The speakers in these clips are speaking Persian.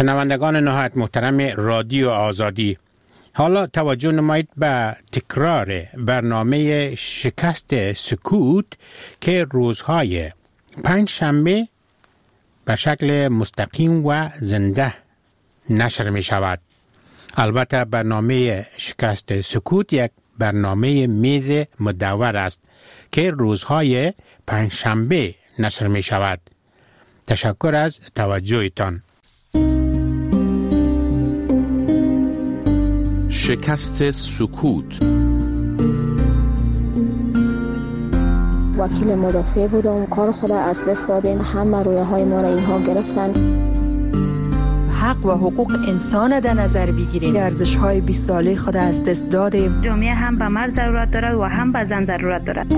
شنوندگان نهایت محترم رادیو آزادی، حالا توجه نمایید به تکرار برنامه شکست سکوت که روزهای پنجشنبه به شکل مستقیم و زنده نشر می شود. البته برنامه شکست سکوت یک برنامه میز مدور است که روزهای پنجشنبه نشر می شود. تشکر از توجهتان. شکست سکوت. وکیل مدافع بودم، کار خود از دست دادیم، همه رویه های ما را اینها گرفتن. حق و حقوق انسان در نظر بگیریم، ارزش های 20 ساله خود از دست دادیم. جامعه هم به مرد ضرورت دارد و هم به زن ضرورت دارد.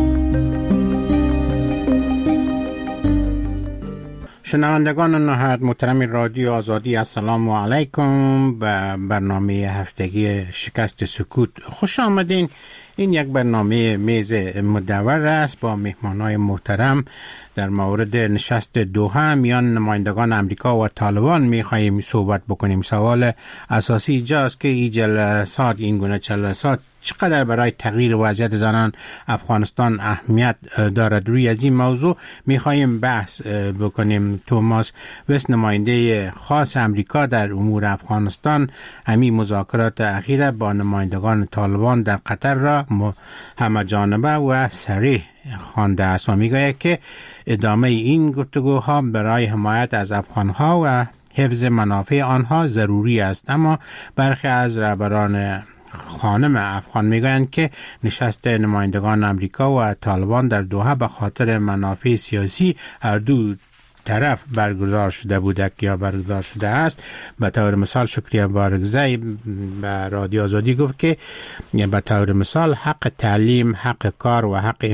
شنوندگان نهایت محترم رادیو آزادی، السلام علیکم. به برنامه هفتگی شکست سکوت خوش آمدین. این یک برنامه میز مدور است با مهمانای محترم. در مورد نشست دوحه میان نمایندگان امریکا و طالبان میخواهیم صحبت بکنیم. سوال اساسی اینجاست که این جلسات، این گونه جلسات چقدر برای تغییر وضعیت زنان افغانستان اهمیت دارد. روی از این موضوع میخواهیم بحث بکنیم. توماس وست، نماینده خاص امریکا در امور افغانستان، همین مذاکرات اخیره با نمایندگان طالبان در قطر را همه جانبه و صریح خوانده است و میگوید که ادامه این گفتگوها برای حمایت از افغانها و حفظ منافع آنها ضروری است. اما برخی از رهبران خانم افغان میگویند که نشست نمایندگان امریکا و طالبان در دوحه به خاطر منافع سیاسی هر دو طرف برگزار شده بوده یا برگزار شده است. به طور مثال شکریه بارگزی به رادیو آزادی گفت که به طور مثال حق تعلیم، حق کار و حق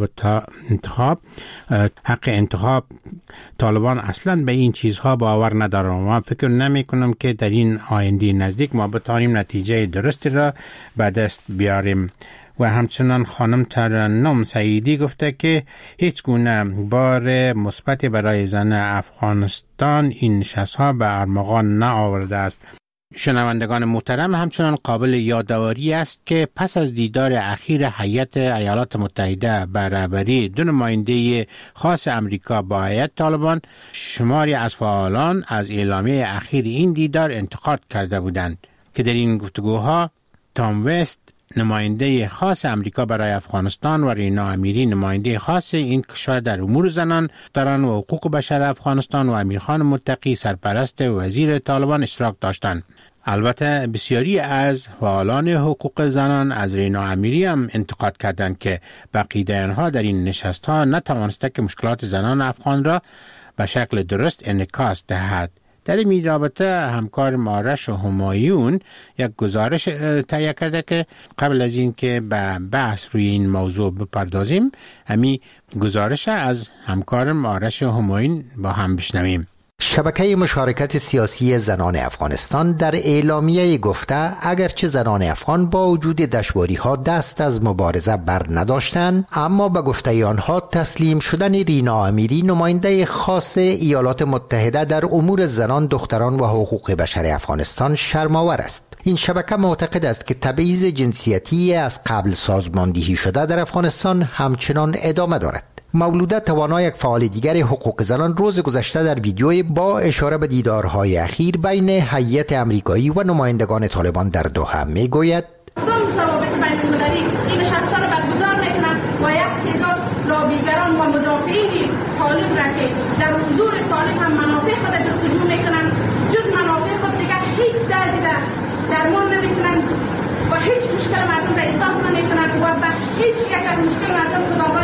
انتخاب طالبان اصلا به این چیزها باور ندارم. ما فکر نمی کنم که در این آینده نزدیک ما بتوانیم نتیجه درستی را به دست بیاریم. و همچنان خانم ترنم سعیدی گفته که هیچ گونه بار مثبت برای زن افغانستان این نشست‌ها به ارمغان نآورده است. شنوندگان محترم، همچنان قابل یادآوری است که پس از دیدار اخیر هیئت ایالات متحده به رهبری دو نماینده خاص امریکا با هیئت طالبان، شماری از فعالان از اعلامیه اخیر این دیدار انتقاد کرده بودند که در این گفتگوها تام وست، نماینده خاص امریکا برای افغانستان، و رینا امیری، نماینده خاص این کشور در امور زنان و حقوق بشر افغانستان، و امیرخان متقی، سرپرست وزیر طالبان، اشتراک داشتند. البته بسیاری از فعالان حقوق زنان از رینا امیری هم انتقاد کردند که بقیه آنها در این نشست‌ها نتوانسته که مشکلات زنان افغان را به شکل درست انعکاس دهد. در این رابطه همکار آرش همایون یک گزارش تهیه کرده که قبل از این که به بحث روی این موضوع بپردازیم، همین گزارش از همکار آرش همایون با هم بشنویم. شبکه مشارکت سیاسی زنان افغانستان در اعلامیه گفته اگرچه زنان افغان با وجود دشواری‌ها دست از مبارزه بر نداشتند، اما به گفته آنها تسلیم شدن رینا امیری، نماینده خاص ایالات متحده در امور زنان، دختران و حقوق بشر افغانستان شرم‌آور است. این شبکه معتقد است که تبعیض جنسیتی از قبل سازماندهی شده در افغانستان همچنان ادامه دارد. مولوده توانا، یک فعال دیگر حقوق زنان، روز گذشته در ویدیوی با اشاره به دیدارهای اخیر بین هیئت امریکایی و نمایندگان طالبان در دوحه میگوید ضوابط بین‌المللی این نشست‌ها را برگزار می‌کنند و یک تعداد لابیگران و مدافعین طالب را که در حضور طالب هم منافع خود جستجو می‌کنند، جز منافع خود دیگر هیچ دردی درمان نمی‌کنند و هیچ مشکل مردم را احساس نمی‌کنند و به هیچ یک از مشکل مردم خداوند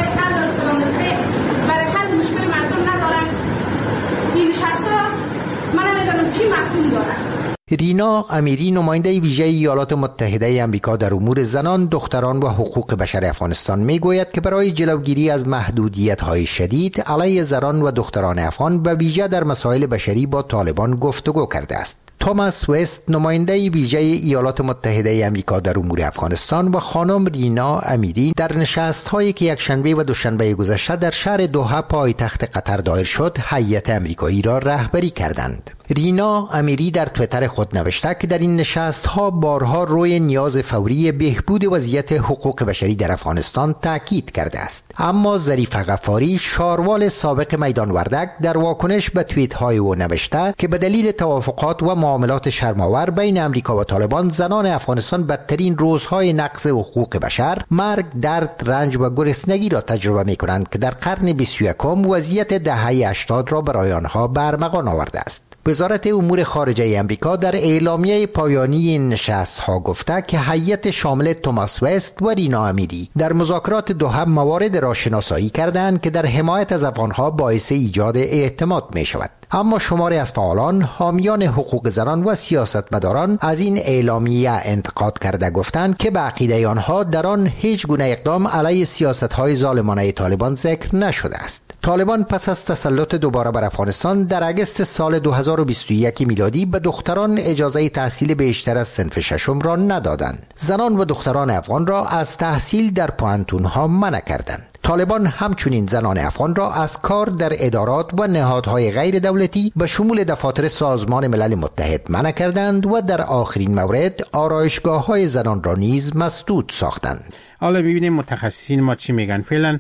برای حل مشکل مردم ندارند. این نشست‌ها من نمی‌دانم چی مفهوم دارد. رینا امیری نماینده ویژه ایالات متحده آمریکا در امور زنان، دختران و حقوق بشر افغانستان میگوید که برای جلوگیری از محدودیت‌های شدید علیه زنان و دختران افغان و ویژه در مسائل بشری با طالبان گفتگو کرده است. توماس وست نماینده ویژه ایالات متحده آمریکا در امور افغانستان و خانم رینا امیری در نشست‌هایی که یکشنبه و دوشنبه گذشته در شهر دوحه پایتخت قطر دایر شد، هیئت آمریکایی را رهبری کردند. رینا امیری در توییتر خود نوشته که در این نشست‌ها بارها روی نیاز فوری بهبود وضعیت حقوق بشری در افغانستان تاکید کرده است. اما ظریف غفاری، شاروال سابق میدان وردک، در واکنش به توییت‌های او نوشته که به دلیل توافقات و معاملات شرم‌آور بین آمریکا و طالبان، زنان افغانستان بدترین روزهای نقض حقوق بشر، مرگ، درد، رنج و گرسنگی را تجربه می‌کنند که در قرن 21 وضعیت دهه 80 را برای آنها برمغان آورده است. وزارت امور خارجه آمریکا در اعلامیه پایانی این نشست‌ها گفته که هیئت شامل توماس وست و رینا امیری در مذاکرات دوحه موارد را شناسایی کردند که در حمایت از افغانها باعث ایجاد اعتماد می شود. اما شماری از فعالان، حامیان حقوق زنان و سیاستمداران از این اعلامیه انتقاد کرده گفتند که به عقیده آنها در آن هیچ گونه اقدام علیه سیاست‌های ظالمانه طالبان ذکر نشده است. طالبان پس از تسلط دوباره بر افغانستان در اگست سال 2021 میلادی به دختران اجازه تحصیل بیشتر از صنف ششم را ندادند. زنان و دختران افغان را از تحصیل در پوهنتون‌ها منع کردند. طالبان همچنین زنان افغان را از کار در ادارات و نهادهای غیر دولتی به شمول دفاتر سازمان ملل متحد منع کردند و در آخرین مورد آرایشگاه‌های زنان را نیز مسدود ساختند. حالا ببینیم متخصصین ما چی میگن. فعلا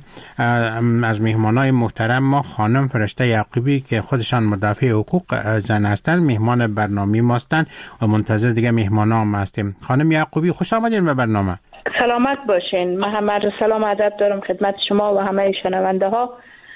از مهمانای محترم ما خانم فرشته یعقوبی که خودشان مدافع حقوق زن هستند مهمان برنامه ما هستند و منتظر دیگه مهمانا هم هستیم. خانم یعقوبی خوش آمدین به برنامه. سلامت باشین. من همه سلام ادب دارم خدمت شما و همه شنونده ها.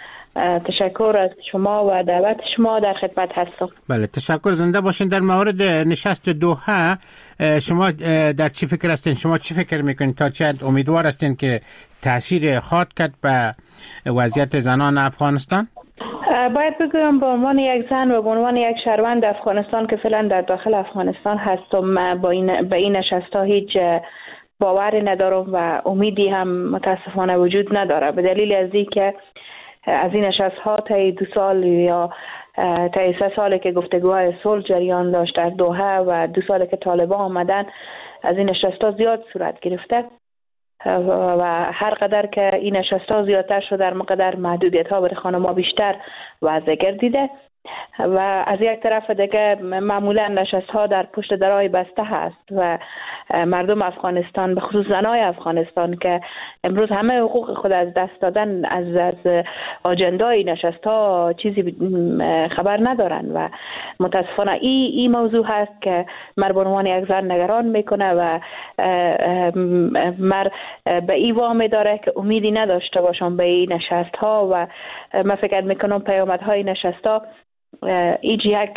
تشکر از شما و دعوت شما در خدمت هستم. بله تشکر، زنده باشین. در مورد نشست دوحه شما در چی فکر هستین؟ شما چی فکر میکنین؟ تا چه حد امیدوار هستین که تاثیر خواهد کرد به وضعیت زنان افغانستان؟ باید بگویم به عنوان یک زن و به عنوان یک شهروند افغانستان که فعلا در داخل افغانستان هستم، به این نشست‌ها هیچ باوری ندارم و امیدی هم متاسفانه وجود نداره، به دلیل از اینکه از این نشست‌ها تا 2 سال یا تا 3 سالی که گفتگوهای صلح جریان داشت در دوحه و 2 سالی که طالبان آمدن، از این نشست‌ها زیاد صورت گرفته و هر قدر که این نشست‌ها زیادتر شده در مقدار محدودیت‌ها برای خانم‌ها بیشتر واضح گردیده و از یک طرف دیگه معمولا نشست‌ها در پشت درهای بسته هست و مردم افغانستان به خصوص زنای افغانستان که امروز همه حقوق خود از دست دادن از آجندای نشست‌ها چیزی خبر ندارن و متاسفانه این موضوع هست که مر به عنوان یک زن نگران میکنه و مر به این وامه داره که امیدی نداشته باشم به این نشست‌ها و من فکر میکنم پیامدهای نشست‌ها ایج یک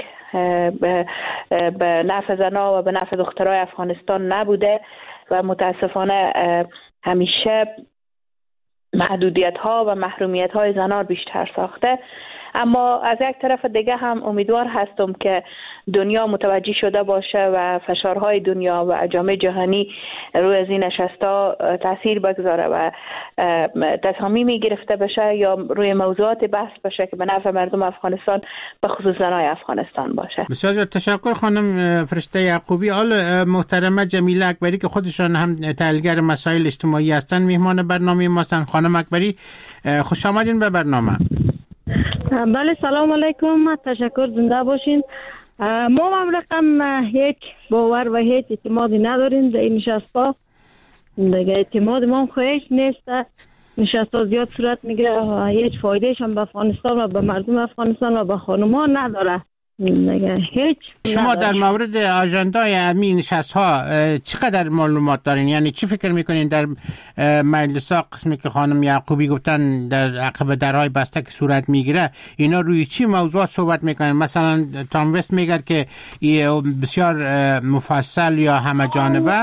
به نفع زنا و به نفع دخترای افغانستان نبوده و متاسفانه همیشه محدودیت ها و محرومیت های زنان بیشتر ساخته. اما از یک طرف دیگه هم امیدوار هستم که دنیا متوجه شده باشه و فشارهای دنیا و جامعه جهانی روی از این نشستا تاثیر بگذاره و تصمیمی گرفته بشه یا روی موضوعات بحث بشه که به نفع مردم افغانستان به خصوص زنای افغانستان باشه. بسیار تشکر خانم فرشته یعقوبی. حال محترمه جمیله اکبری که خودشان هم تحلیلگر مسائل اجتماعی هستند مهمان برنامه ما هستند. خانم اکبری خوش آمدین به برنامه. بله سلام علیکم، تشکر، زنده باشین. ما رقم هیچ باور و هیچ اعتمادی نداریم در این نشست‌ها. دیگه اعتماد ما هیچ نیست. نشست‌ها زیاد صورت میگیره و هیچ فایدهش هم به افغانستان و به مردم افغانستان و به خانم‌ها نداره. هیچ شما در مورد آژاندای همین نشست‌ها چقدر معلومات دارین؟ یعنی چی فکر میکنین در مجلس‌ها قسمی که خانم یعقوبی گفتن در عقب درهای بسته که صورت میگیره، اینا روی چی موضوعات صحبت میکنن؟ مثلا تام وست میگه که بسیار مفصل یا همه جانبه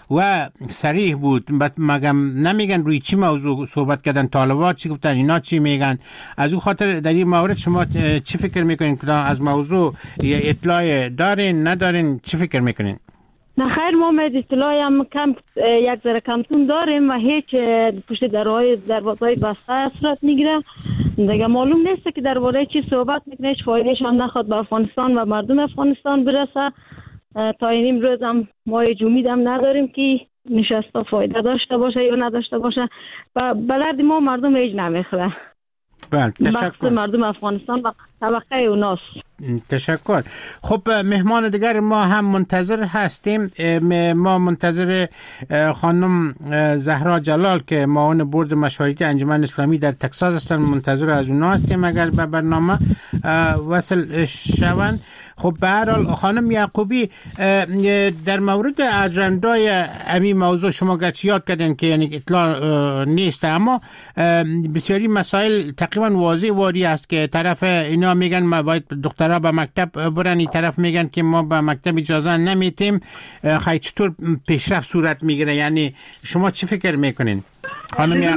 و صریح بود. مگم نمیگن روی چی موضوع صحبت کردن، طالبان چی گفتن، اینا چی میگن؟ از اون خاطر در این مورد شما چی فکر میکنین که از موضوع اطلاع دارین ندارین؟ چی فکر میکنین؟ نه خیر، ما اطلاعی هم کم یک ذره کمتون داریم و هیچ پشت دروازه‌های بسته صورت میگیره. دیگه معلوم نیست که درباره چی صحبت میکنه، هیچ فایدهش هم نخواد به افغانستان و مردم افغانستان برسه. تا این امروز هم ما هیچ امید هم نداریم که نشسته فایده داشته باشه یا نداشته باشه و بلد ما مردم هیچ نمیخوره. بله، تشکر. مردم افغانستان و طبقه اوناست. تشکر. خب مهمان دیگر ما هم منتظر هستیم. ما منتظر خانم زهرا جلال که معاون بورد مشاورتی انجمن اسلامی در تگزاس هستن، منتظر از اونها هستیم اگر به برنامه وصل شوند. خب به هر حال خانم یعقوبی، در مورد اجندای امی موضوع شما گرچه یاد کردن که یعنی اطلاع نیست، اما بسیاری مسائل تقریبا واضح واری است که طرف اینا میگن ما باید دخترها به مکتب برن، این طرف میگن که ما به مکتب اجازه نمیتیم. خیلی چطور پیشرفت صورت میگیره؟ یعنی شما چی فکر میکنین خانم؟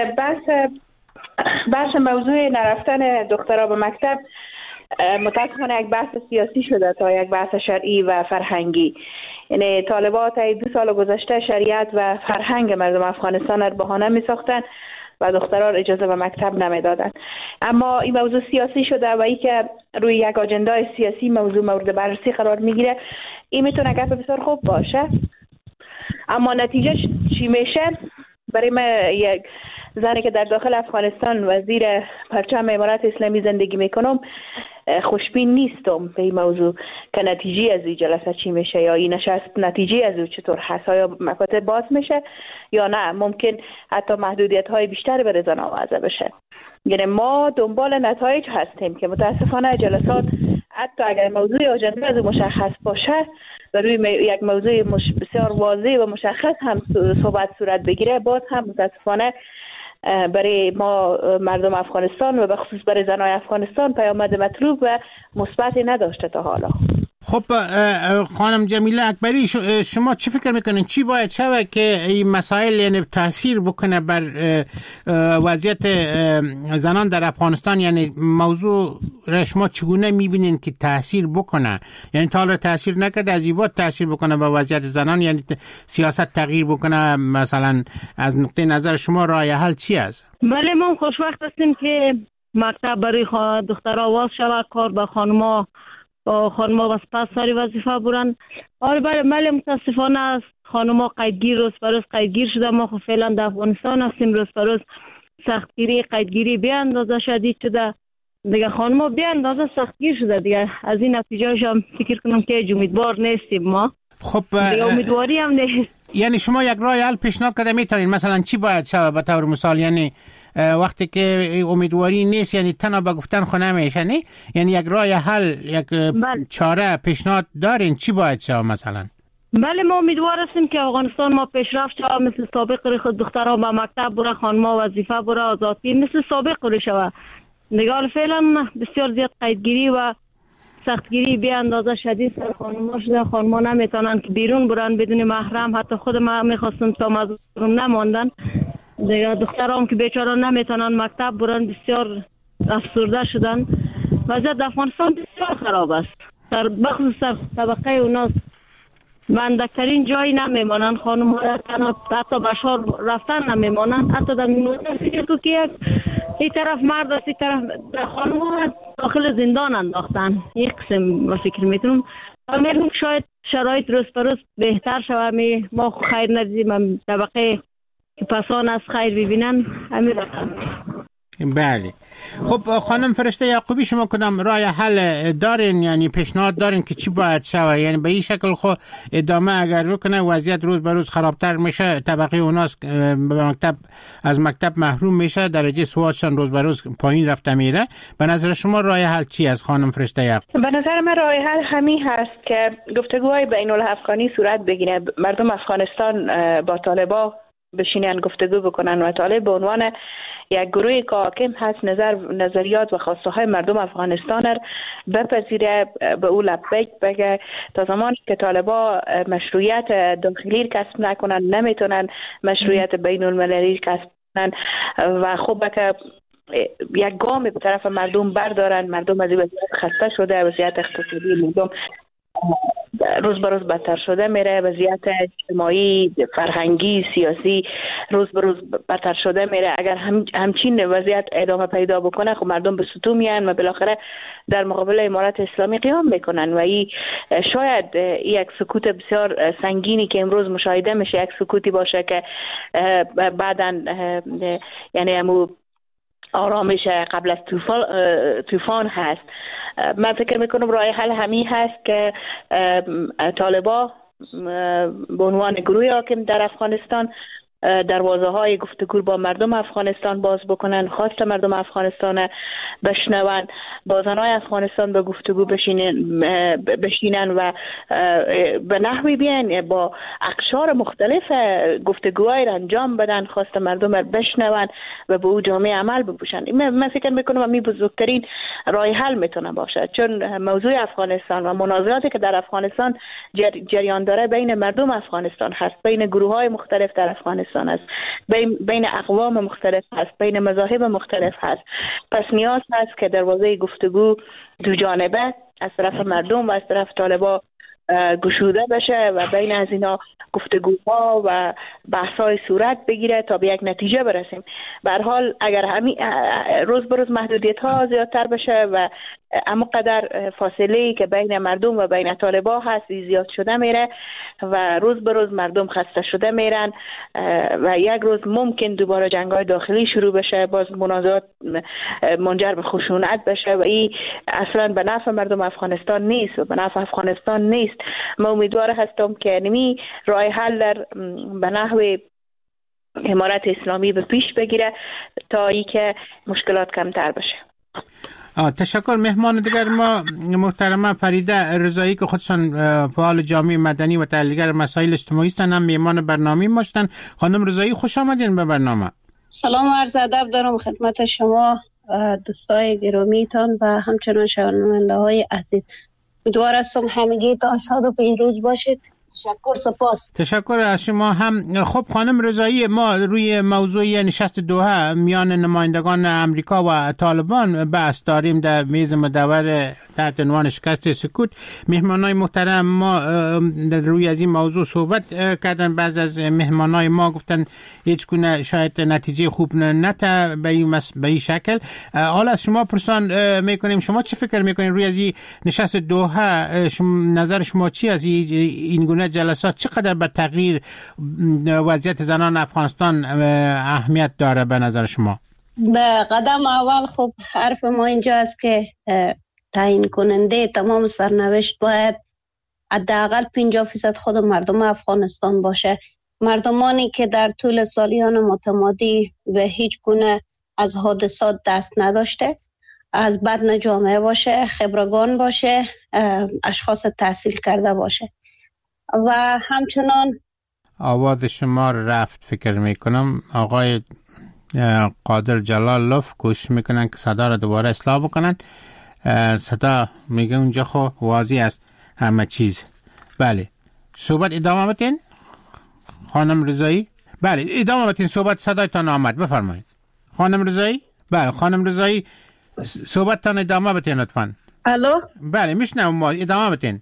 بحث موضوع نرفتن دخترها به مکتب متاسفانه یک بحث سیاسی شده تا یک بحث شرعی و فرهنگی. یعنی طالبان تا 2 سال گذشته شریعت و فرهنگ مردم افغانستان را بهانه می ساختن و دختران اجازه به مکتب نمیدادن. اما این موضوع سیاسی شده و ای که روی یک آجندای سیاسی موضوع مورد بررسی قرار میگیره، این میتونه گپ بسیار خوب باشه، اما نتیجه چی میشه؟ برای من یک زنی که در داخل افغانستان وزیر پرچم امارت اسلامی زندگی میکنم خوشبین نیستم به این موضوع که نتیجه از این جلسه چی میشه یا این نشست نتیجه از او چطور هست، آیا مکاتب باز میشه یا نه ممکن حتی محدودیت های بیشتر به زنان وضع بشه. یعنی ما دنبال نتایج هستیم که متاسفانه جلسات حتی اگر موضوع آجنده از مشخص باشه و روی یک موضوع بسیار واضح و مشخص هم صورت بگیره، باز هم متاسفانه برای ما مردم افغانستان و به خصوص برای زنای افغانستان پیامد مطلوب و مثبتی نداشته تا حالا. خب خانم جمیله اکبری، شما چی فکر میکنین چی باید شود که این مسائل یعنی تاثیر بکنه بر وضعیت زنان در افغانستان؟ یعنی موضوع را شما چگونه میبینین که تاثیر بکنه؟ یعنی تا حالا تاثیر نکرده، از این بعد تاثیر بکنه به وضعیت زنان، یعنی سیاست تغییر بکنه؟ مثلا از نقطه نظر شما راه حل چی است؟ بله، ما خوشوقت هستیم که مکتب برای دخترها باز شود، کار به خانم‌ها و سپس ساری وظیفه برن. آره بله، متاسفانه است خانم‌ها قیدگیر روز به روز قیدگیر شده. ما خب فعلا در افغانستان هستیم، روز به روز سختگیری قیدگیری به اندازه شدید شده دیگه، خانم‌ها به اندازه سختگیر شده دیگه. از این نتیجه‌اش هم فکر کنم که امیدوار نیستیم ما. خب امیدواری هم نیست. یعنی شما یک راه حل پیشنهاد کرده میتونین مثلا چی باید شود به طور مثال؟ یعنی وقتی که امیدواری نیست یعنی تنها به گفتن خو نمیشه، نه؟ یعنی یک راه حل، یک چاره پیشنهاد دارین چی باید شود مثلا؟ بله، ما امیدوار هستیم که افغانستان ما پیشرفت شود، مثل سابق خود دخترها به مکتب بره، خانم‌ها وظیفه بره، آزادی مثل سابق رو شود دیگه. فعلا بسیار زیاد قیدگیری و سختگیری به اندازه شدید سر خانم‌ها شده. خانم‌ها نمیتونن که بیرون برن بدون محرم، حتی خود ما میخواستم تا مظلوم نماندن دیگه. دخترام که بیچاره نمیتونن مکتب برن، بسیار افسرده شدن. وضعیت افغانستان بسیار خراب است، در بخصوص طبقه اوناست. بندکترین جایی نمیمانن خانم ها، حتی بشار رفتن نمیمانن. حتی در میمونن فکر تو که یک طرف مرد است، یک طرف خانم ها داخل زندان انداختن. یک قسم فکر میتونم میگم شاید شرایط روز به روز بهتر شود. ما خیر ندیدیم، طبقه که پسان از خیر ببینن همین رقم. بله. خب خانم فرشته یعقوبی، شما کدام راه حل دارین، یعنی پیشنهاد دارین که چی باید شود؟ یعنی به این شکل خود ادامه اگر بکنه وضعیت روز به روز خرابتر میشه، طبقه اوناس از مکتب محروم میشه، درجه سوادشان روز به روز پایین رفته میره. به نظر شما راه حل چی از خانم فرشته یعقوبی؟ به نظر من راه حل همین هست که گفتگوهای بین الافغانی صورت بگیره. مردم افغانستان با طالبان بشینن گفتگو بکنن و طالب به عنوان یک گروه که حاکم هست نظریات و خواسته های مردم افغانستان را بپذیره، به او لبیک بگه. تا زمانی که طالبا مشروعیت داخلی کسب نکنن نمیتونن مشروعیت بین المللی کسب کنن و خوبه که یک گام به طرف مردم بردارن. مردم از این وضعیت خسته شده، وضعیت اقتصادی مردم روز به روز بدتر شده میره، وضعیت اجتماعی، فرهنگی، سیاسی روز به روز بدتر شده میره. اگر همچین وضعیت ادامه پیدا بکنه خب مردم به ستون میان و بالاخره در مقابل امارت اسلامی قیام میکنن و این شاید یک سکوت بسیار سنگینی که امروز مشاهده میشه یک سکوتی باشه که بعداً یعنی همو آرامش قبل از طوفان هست. من فکر میکنم راه حل همین هست که طالبا به عنوان گروه حاکم در افغانستان دروازه های گفتگو با مردم افغانستان باز بکنن، خواست مردم افغانستان بشنون، با زنای افغانستان به گفتگو بشینن و به نحوی بیان با اقشار مختلف گفتگوهای را انجام بدن، خواست مردم را بشنون و به او جامعه عمل بپوشن. من فکر میکنم همین بزرگترین راه حل میتونه باشه، چون موضوع افغانستان و مناظراتی که در افغانستان جریان داره بین مردم افغانستان هست، بین گروه های مختلف در افغانستان است، بین اقوام مختلف هست، بین مذاهب مختلف هست. پس نیاز هست که دروازه گفتگو دو جانبه از طرف مردم و از طرف طالبا گشوده بشه و بین از اینا گفتگوها و بحث‌های صورت بگیره تا به یک نتیجه برسیم. به هر حال اگر همین روز به روز محدودیت‌ها زیادتر بشه و اما قدر فاصله‌ای که بین مردم و بین طالبا هست زیاد شده میره و روز به روز مردم خسته شده میرن و یک روز ممکن دوباره جنگ‌های داخلی شروع بشه، باز منازعات منجر به خشونت بشه و این اصلا به نفع مردم افغانستان نیست و به نفع افغانستان نیست. من امیدوار هستم که نمی راه حل در به نحو امارت اسلامی به پیش بگیره تا ای که مشکلات کمتر بشه. تشکر. مهمان دیگر ما محترمه فریده رضایی که خودشان فعال جامعه مدنی و تحلیلگر مسائل اجتماعی هستند، هم مهمان برنامه ما هستند. خانم رضایی خوش آمدین به برنامه. سلام و عرض ادب دارم خدمت شما دوستای گرامیتان و همچنان شنونده های عزیز. امیدوار هستم همگیتان شاد و پیروز باشید. تشکر، سپاس. تشکر از شما هم. خب خانم رضایی، ما روی موضوع نشست دوحه میان نمایندگان امریکا و طالبان بحث داریم در میز مدور تحت عنوان شکست سکوت. مهمانای محترم ما روی از این موضوع صحبت کردن. بعض از مهمانای ما گفتن هیچ گونه شاید نتیجه خوب نته به این شکل. حالا از شما پرسان میکنیم شما چه فکر میکنین روی از این نشست دوحه؟ نظر شما چی از این گونه جلسات چقدر به تغییر وضعیت زنان افغانستان اهمیت داره به نظر شما؟ به قدم اول خب حرف ما اینجا است که تعیین کننده تمام سرنوشت باید حداقل 50% خود مردم افغانستان باشه. مردمانی که در طول سالیان متمادی به هیچ گونه از حادثات دست نداشته، از بدن جامعه باشه، خبرگان باشه، اشخاص تحصیل کرده باشه. و همچنان آواز شما رفت فکر میکنم. آقای قادر جلال لف کوشش میکنن که صدا را دوباره اصلاح بکنن. صدا میگه اونجا خو واضح است همه چیز. بله صحبت ادامه بدین خانم رضایی. بله ادامه بدین صحبت، صدایتان آمد، بفرمایید خانم رضایی. بله خانم رضایی صحبتتان ادامه بدین لطفا. الو بله میشنم، ما ادامه بدین.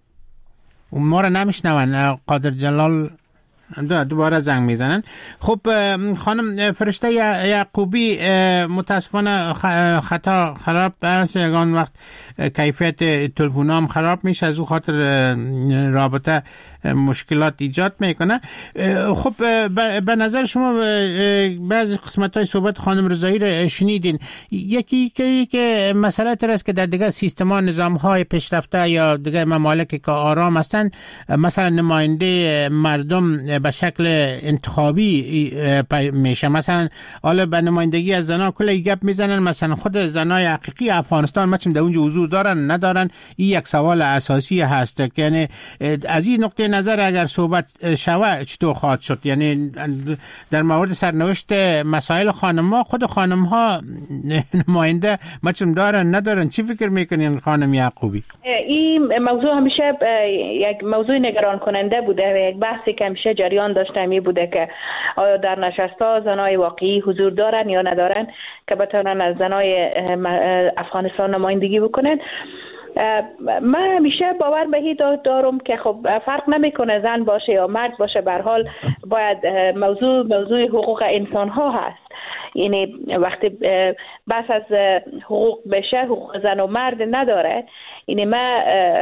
ما را نمیشنون. قادر جلال دوباره زنگ میزنن. خب خانم فرشته یعقوبی، متاسفانه خطا خراب است، یگان وقت کیفیت تلفنام خراب میشه، از او خاطر رابطه مشکلات ایجاد میکنه. خب به نظر شما بعضی قسمت های صحبت خانم رضایی را شنیدین. یکی که مسئله تر است که در دیگر سیستم ها نظام های پیشرفته یا دیگر ممالک که آرام هستند، مثلا نماینده مردم به شکل انتخابی میشه. مثلا حالا به نمایندگی از زنان کلی گپ میزنن، مثلا خود زنای حقیقی افغانستان مثلا در اونجا حضور دارن ندارن. این یک سوال اساسی هست که یعنی از این نقطه نظر اگر صحبت شود چطور خواهد شد؟ یعنی در مورد سرنوشت مسائل خانم‌ها، خود خانم‌ها نماینده مچم دارن ندارن، چی فکر میکنین خانم یعقوبی؟ این موضوع همیشه یک موضوع نگران کننده بوده و یک بحثی که همیشه جریان داشته می بوده که آیا در نشست‌ها زنای واقعی حضور دارن یا ندارن که بتونن از زنای افغانستان نمایندگی بکنن. من همیشه باور به این دارم که خب فرق نمیکنه زن باشه یا مرد باشه، به هر حال باید موضوع حقوق انسان ها هست. یعنی وقتی بس از حقوق بشه، حقوق زن و مرد نداره. یعنی من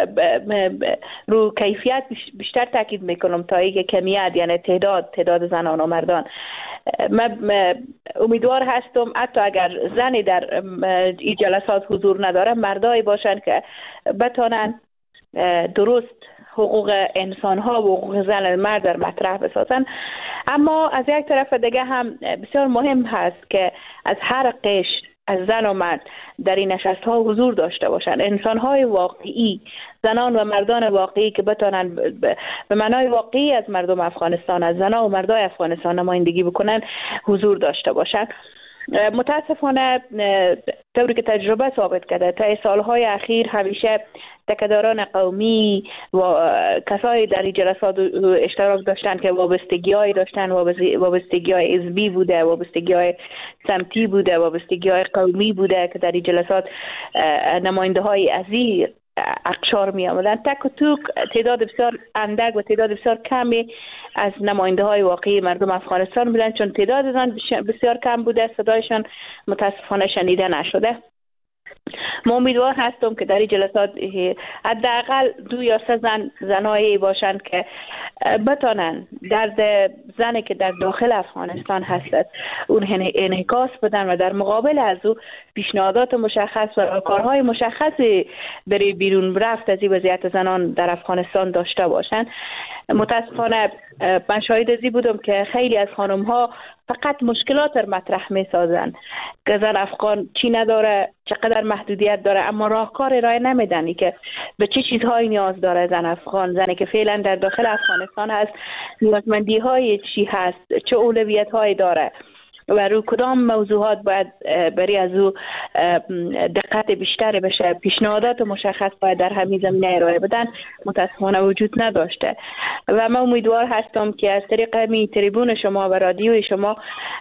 رو کیفیت بیشتر تاکید میکنم تا اینکه کمیت، یعنی تعداد زنان و مردان. من امیدوار هستم حتی اگر زنی در این جلسات حضور نداره، مردایی باشن که بتونن درست حقوق انسان ها و حقوق زن و مرد در مطرح بسازن. اما از یک طرف دیگه هم بسیار مهم هست که از هر قشر از زن و مرد در این نشست ها حضور داشته باشند. انسان های واقعی، زنان و مردان واقعی که بتونن به معنای واقعی از مردم افغانستان، از زنان و مردای افغانستان نمایندگی بکنن، حضور داشته باشند. متاسفانه طوری که تجربه ثابت کرده تا سالهای اخیر همیشه تکداران قومی و کسایی در این جلسات اشتراک داشتن که وابستگی‌هایی داشتن، وابستگی‌های حزبی بوده، وابستگی‌های سمتی بوده، وابستگی‌های قومی بوده که در این جلسات نماینده‌های از این اقشار می آمدن. تک و توک تعداد بسیار اندک و تعداد بسیار کمی از نماینده های واقعی مردم افغانستان بودن، چون تعداد زن بسیار کم بوده، صدایشان متاسفانه شنیده نشده. ما امیدوار هستم که در این جلسات حداقل 2 یا 3 زنایی باشند که بتانن درد زنی که در داخل افغانستان هست اون انعکاس بدن و در مقابل از او پیشنهادات مشخص و کارهای مشخصی برای بیرون رفت از این وضعیت زنان در افغانستان داشته باشند. متاسفانه من شاهد ازی بودم که خیلی از خانم ها فقط مشکلات رو مطرح می سازن که زن افغان چی نداره، چقدر محدودیت داره، اما راهکار ارائه نمیدن که به چه چیزهایی نیاز داره زن افغان، زنی که فعلا در داخل افغانستان هست، نیازمندی های چی هست، چه اولویت هایی داره و رو کدام موضوعات باید برای از او دقت بیشتر بشه. پیشنهادات مشخص باید در همین زمینه ارائه بدن، متاسفانه وجود نداشته و من امیدوار هستم که از طریق همین تریبون شما و رادیوی شما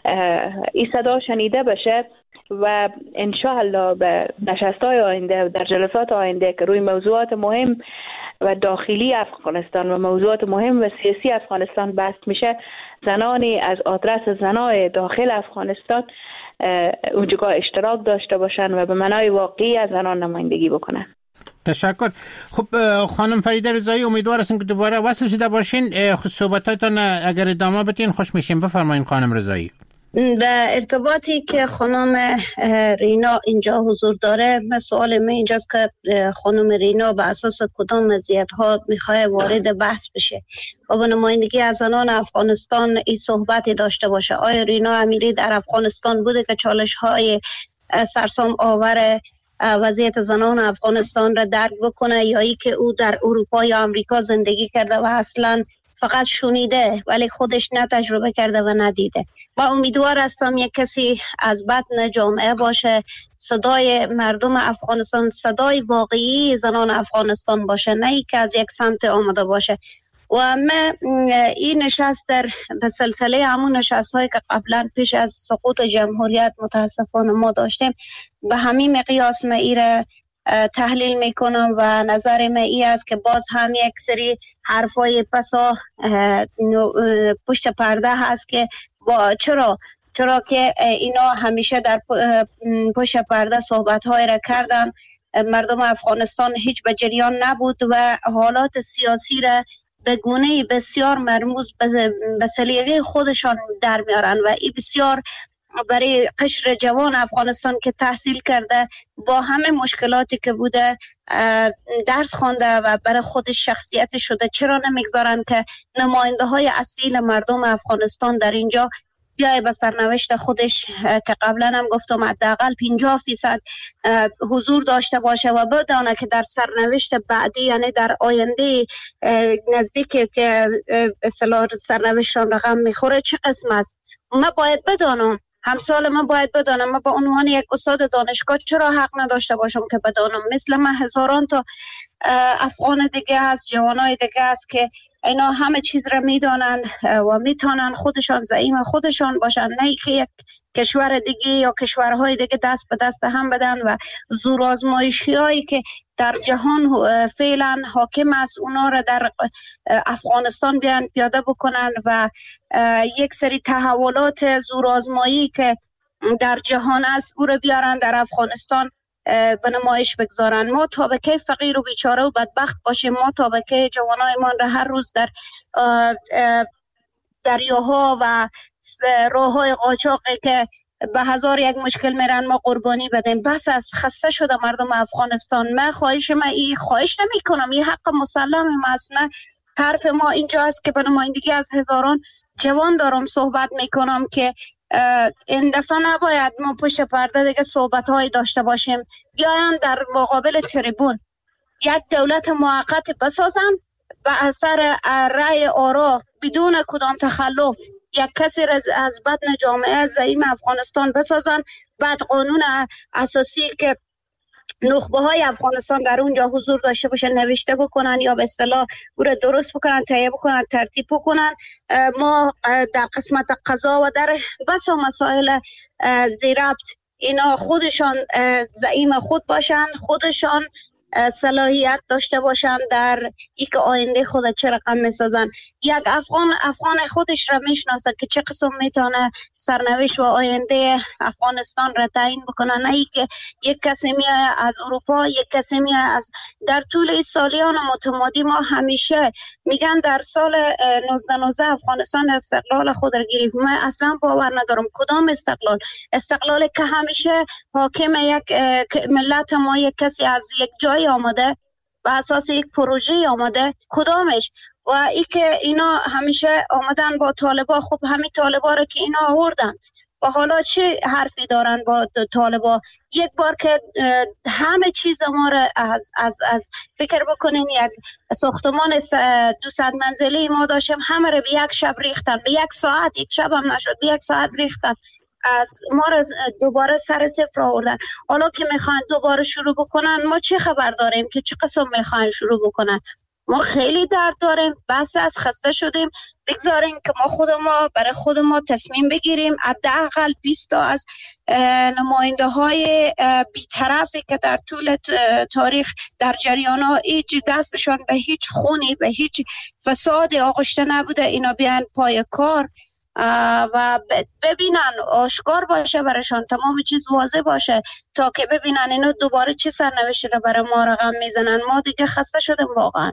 این صدا شنیده بشه و انشاءالله به نشست‌های آینده و در جلسات آینده که روی موضوعات مهم و داخلی افغانستان و موضوعات مهم و سیاسی افغانستان بحث میشه، زنانی از آدرس زنای داخل افغانستان اونجا اشتراک داشته باشن و به معنای واقعی از زنان نمایندگی بکنن. تشکر. خب خانم فریده رضایی، امیدوار هستم که دوباره وصل شده باشین. صحبتاتون اگر ادامه بدین خوش میشیم. بفرمایید خانم رضایی. به ارتباطی که خانم رینا اینجا حضور داره، سوال من اینجاست که خانم رینا به اساس کدام مزیت‌ها میخواد وارد بحث بشه و به نمایندگی از زنان افغانستان این صحبتی داشته باشه؟ آیا رینا امیری در افغانستان بوده که چالش‌های سرسام آور وضعیت زنان افغانستان را درک بکنه، یا ای که او در اروپا یا امریکا زندگی کرده و اصلاً فقط شنیده ولی خودش نه تجربه کرده و ندیده؟ و امیدوار هستم یک کسی از بطن جامعه باشه، صدای مردم افغانستان، صدای واقعی زنان افغانستان باشه، نه ای که از یک سمت آمده باشه. و من این نشست به سلسله همون نشست هایی که قبلا پیش از سقوط جمهوریت متاسفانه ما داشتیم، به همین مقیاس من ایره تحلیل میکنم و نظر من ای است که باز هم یک سری حرفای پسا پشت پرده هست که چرا که اینا همیشه در پشت پرده صحبت های را کردن، مردم افغانستان هیچ به جریان نبود و حالات سیاسی را به گونه بسیار مرموز به سلیقه خودشان در میارن و این بسیار برای قشر جوان افغانستان که تحصیل کرده با همه مشکلاتی که بوده درس خوانده و برای خودش شخصیت شده، چرا نمیگذارن که نماینده های اصیل مردم افغانستان در اینجا بیای به سرنوشت خودش که قبلا هم گفتم حداقل 50% حضور داشته باشه و بدانه که در سرنوشت بعدی یعنی در آینده نزدیک که اصطلاح سرنوشتشان رقم میخوره چه قسم است. من باید بدانم، همسال من باید بدانم، من به عنوان یک استاد دانشگاه چرا حق نداشته باشم که بدانم؟ مثل من هزاران تا افغان دیگه هست، جوانای دیگه هست که اینا همه چیز را میدانن و میتونن خودشان زعیم خودشان باشن، نه که یک کشور دیگه یا کشورهای دیگه دست به دست هم بدن و زورآزمایشی هایی که در جهان فعلا حاکم است اونا را در افغانستان بیان پیاده بکنن و یک سری تحولات زورآزمایی که در جهان است او را بیارن در افغانستان به نمایش بگذارن. ما طبقه فقیر و بیچاره و بدبخت باشیم، ما طبقه جوانایمان را هر روز در دریاها و راههای قاچاقی که به هزار یک مشکل میرن ما قربانی بدیم. بس از خسته شده مردم افغانستان. من خواهش نمی کنم، این حق مسلم است. نه حرف ما اینجا است که به نمایندگی از هزاران جوان دارم صحبت میکنم که این دفعه نباید ما پشت پرده دیگه صحبت هایی داشته باشیم. بیاین در مقابل تریبون یک دولت موقت بسازن به اثر رأی آرا بدون کدام تخلف، یک کسی از بدن جامعه زعیم افغانستان بسازن، بعد قانون اساسی که نخبه های افغانستان در اونجا حضور داشته باشن نوشته بکنن یا به اصطلاح او را درست بکنن، تهیه بکنن، ترتیب بکنن. ما در قسمت قضا و در بس و مسائل زیربط اینا خودشان زعیم خود باشن، خودشان صلاحیت داشته باشن در یک آینده خود چه رقم میسازن. یک افغان خودش را میشناسه که چه قسم میتونه سرنوشت و آینده افغانستان را تعیین بکنه، نه ای که یک کسی میاد از اروپا، یک کسی میاد از. در طول سالیان متمادی ما همیشه میگن در سال 1919 افغانستان استقلال خود را گرفت. من اصلا باور ندارم کدام استقلالی که همیشه حاکم یک ملت ما یک کسی از یک جای آمده و اساس یک پروژه آمده، کدامش؟ و ای که اینا همیشه آمدن با طالبا، خب همین طالبا رو که اینا آوردن و حالا چه حرفی دارن با طالبا؟ یک بار که همه چیز ما رو از فکر بکنین، یک ساختمان 200 منزلی ما داشتیم، همه رو به یک شب ریختن، به یک ساعت، یک شب هم نشد، به یک ساعت ریختن، از ما رو دوباره سر صفر آوردن. حالا که میخوان دوباره شروع بکنن ما چه خبر داریم که چه قسم میخوان شروع بکنن؟ ما خیلی درد داریم، بس از خسته شدیم. بگذاریم که ما برای خود ما تصمیم بگیریم. حداقل 20 تا از نماینده های بی‌طرفی که در طول تاریخ در جریان ها هیچ دستشان به هیچ خونی، به هیچ فساد آغشته نبوده، اینا بیان پای کار و ببینن، آشکار باشه برشان، تمام چیز واضح باشه تا که ببینن اینا دوباره چه سرنوشتی رو برای ما رقم میزنن. ما دیگه خسته شدیم واقعا.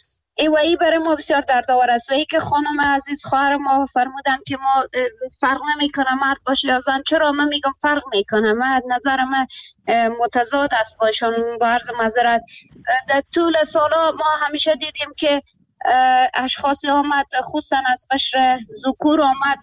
ای برای ما بسیار دردآور است. و ای که خانم عزیز خواهر ما فرمودن که ما فرق نمیکنه مرد باشه یا زن، چرا؟ من میگم فرق میکنه. من نظر من متضاد است باشون. با عرض معذرت در طول سالا ما همیشه دیدیم که اشخاصی آمد خصوصا از قشر ذکور آمد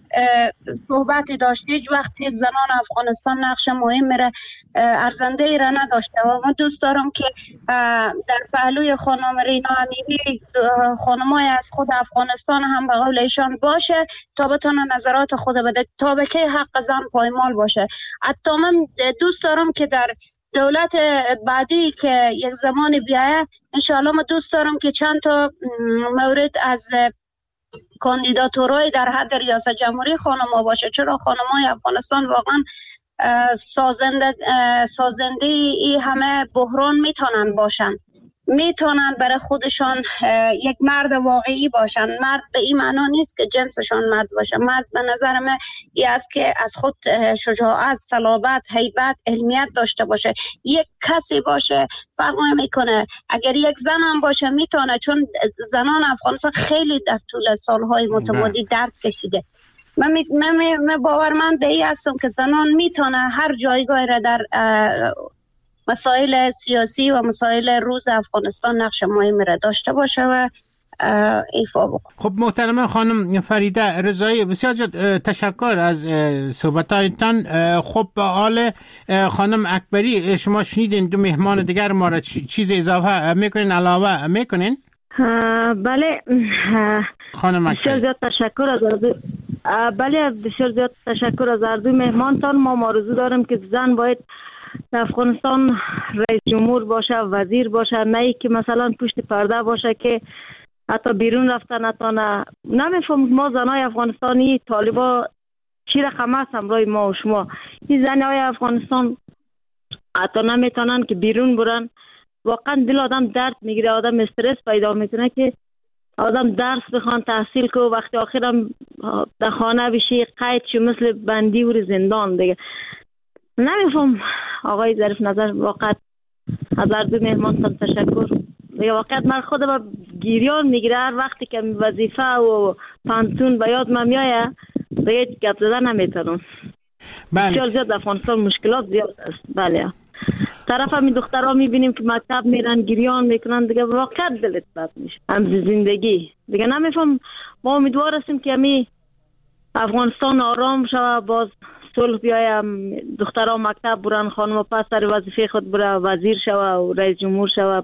صحبتی داشت، هیچ وقت زنان افغانستان نقش مهم میره ارزنده ای را نداشته. و من دوست دارم که در پهلوی خانم رینا امیری خانمای از خود افغانستان هم به قول ایشان باشه تا بتونه نظرات خود بده، تا به که حق زن پایمال باشه. حتی من دوست دارم که در دولت بعدی که یک زمانی بیایه انشاءالله ما دوست دارم که چند تا مورد از کاندیداتورای در حد ریاست جمهوری خانم‌ها باشه. چرا خانم‌های افغانستان واقعا سازنده ای همه بحران میتونن باشن، میتونن برای خودشان یک مرد واقعی باشن. مرد به این معنا نیست که جنسشان مرد باشه. مرد به نظر من این است که از خود شجاعت، صلابت، هیبت، علمیت داشته باشه. یک کسی باشه فرق نمیکنه، اگر یک زن هم باشه میتونه، چون زنان افغانستان خیلی در طول سالهای متمادی درد کشیده. من باورمند به این هستم که زنان میتونه هر جایگاه را در مسائل سیاسی و مسائل روز افغانستان نقش مهمی را داشته باشه و ایفا بکنم. خب محترمه خانم فریده رضایی، بسیار تشکر از صحبتایتان. خب حال خانم اکبری، شما شنیدین دو مهمان دیگر ما را چیز اضافه میکنین، علاوه میکنین؟ بله خانم اکبری بسیار زیاد تشکر از بله بسیار زیاد تشکر از هر دو مهمانتان. ما آرزو داریم که زن باید در افغانستان رئیس جمهور باشه، وزیر باشه، نه ای که مثلا پشت پرده باشه که حتی بیرون رفتن نتانه. نمیفهم ما زنای افغانستانی طالبا چی رقم است همراه ما و شما. این زنای افغانستان حتی نمیتونن که بیرون برن. واقعا دل آدم درد میگیره، آدم استرس پیدا میکنه که آدم درس بخوان، تحصیل که وقتی آخرم در خانه بشی قید شو مثل بندی و زندان دیگه. نمیفهم آقای ظریف نظر، واقعا از هر دو مهمان تشکر. دیگه واقعا من خودم گریان میگیره هر وقتی که وظیفه و پانتون به یاد من میایه، دیگه گپ زدن نمیتونم. بسیار زیاد افغانستان مشکلات زیاد است. بله طرف همی دخترها میبینیم که مکتب میرن گریان میکنن، دیگه واقعا دلت بد میشه هم زندگی. دیگه نمیفهم. ما امیدوار هستیم که همی افغانستان آرام شوه، باز صلح بیایم، دخترها مکتب برن، خانم پس سر وظیفه خود بره، وزیر شوه و رئیس جمهور شوه،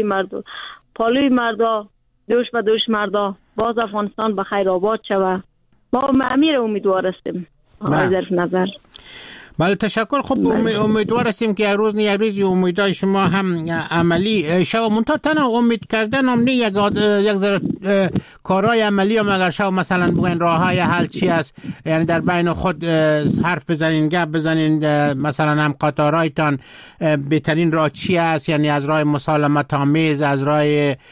پالوی مردا دوش به دوش مردا، باز افغانستان به خیر آباد شوه. ما امیر امیدوار هستیم آقای ظریف نظر. بله تشکر. خب امیدوار هستیم که روز نه یک روز امیدهای شما هم عملی شو. منتها تنها امید کردن هم نه، یک ذره کارهای عملی هم اگر شو مثلا بگین راههای حل چی است، یعنی در بین خود حرف بزنین، گپ بزنین، مثلا هم قطارایتان بهترین راه چی است، یعنی از راه مسالمت آمیز، از راه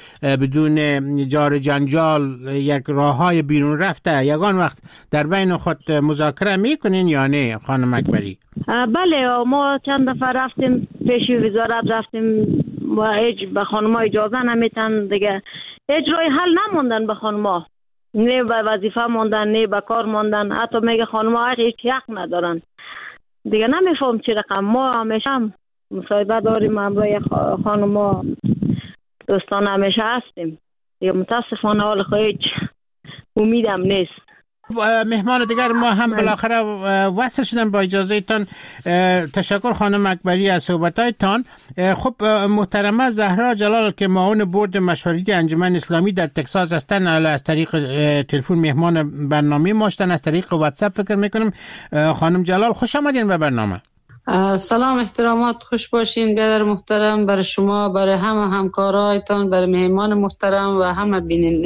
بدون جار جنجال، یک راههای بیرون رفته یگان وقت در بین خود مذاکره میکنین یا نه خانم اکبری؟ بله ما چند دفعه رفتیم پیش وزارت، رفتیم و هیچ به خانم‌ها اجازه نمیتن دیگه. هیچ راه حل نموندن به خانم‌ها، نه به وظیفه موندن نه به کار موندن. حتی میگه خانم‌ها هیچ حق ندارن. دیگه نمیفهم چی رقم. ما همیشه مصاحبه داریم همراه خانم‌ها، دوستان همیشه هستیم دیگه. متاسفانه حال هیچ امیدم نیست. مهمان دیگر ما هم بالاخره وصل شدن با اجازه تان. تشکر خانم اکبری از صحبتایتان. خب محترمه زهرا جلال که معاون بورد مشاورتی انجمن اسلامی در تگزاس هستن، از طریق تلفن مهمان برنامه ما شدن، از طریق واتساپ فکر میکنم. خانم جلال خوش آمدین به برنامه. سلام، احترامات، خوش باشین برادر محترم، برای شما، برای همه همکارایتان، برای مهمان محترم و همه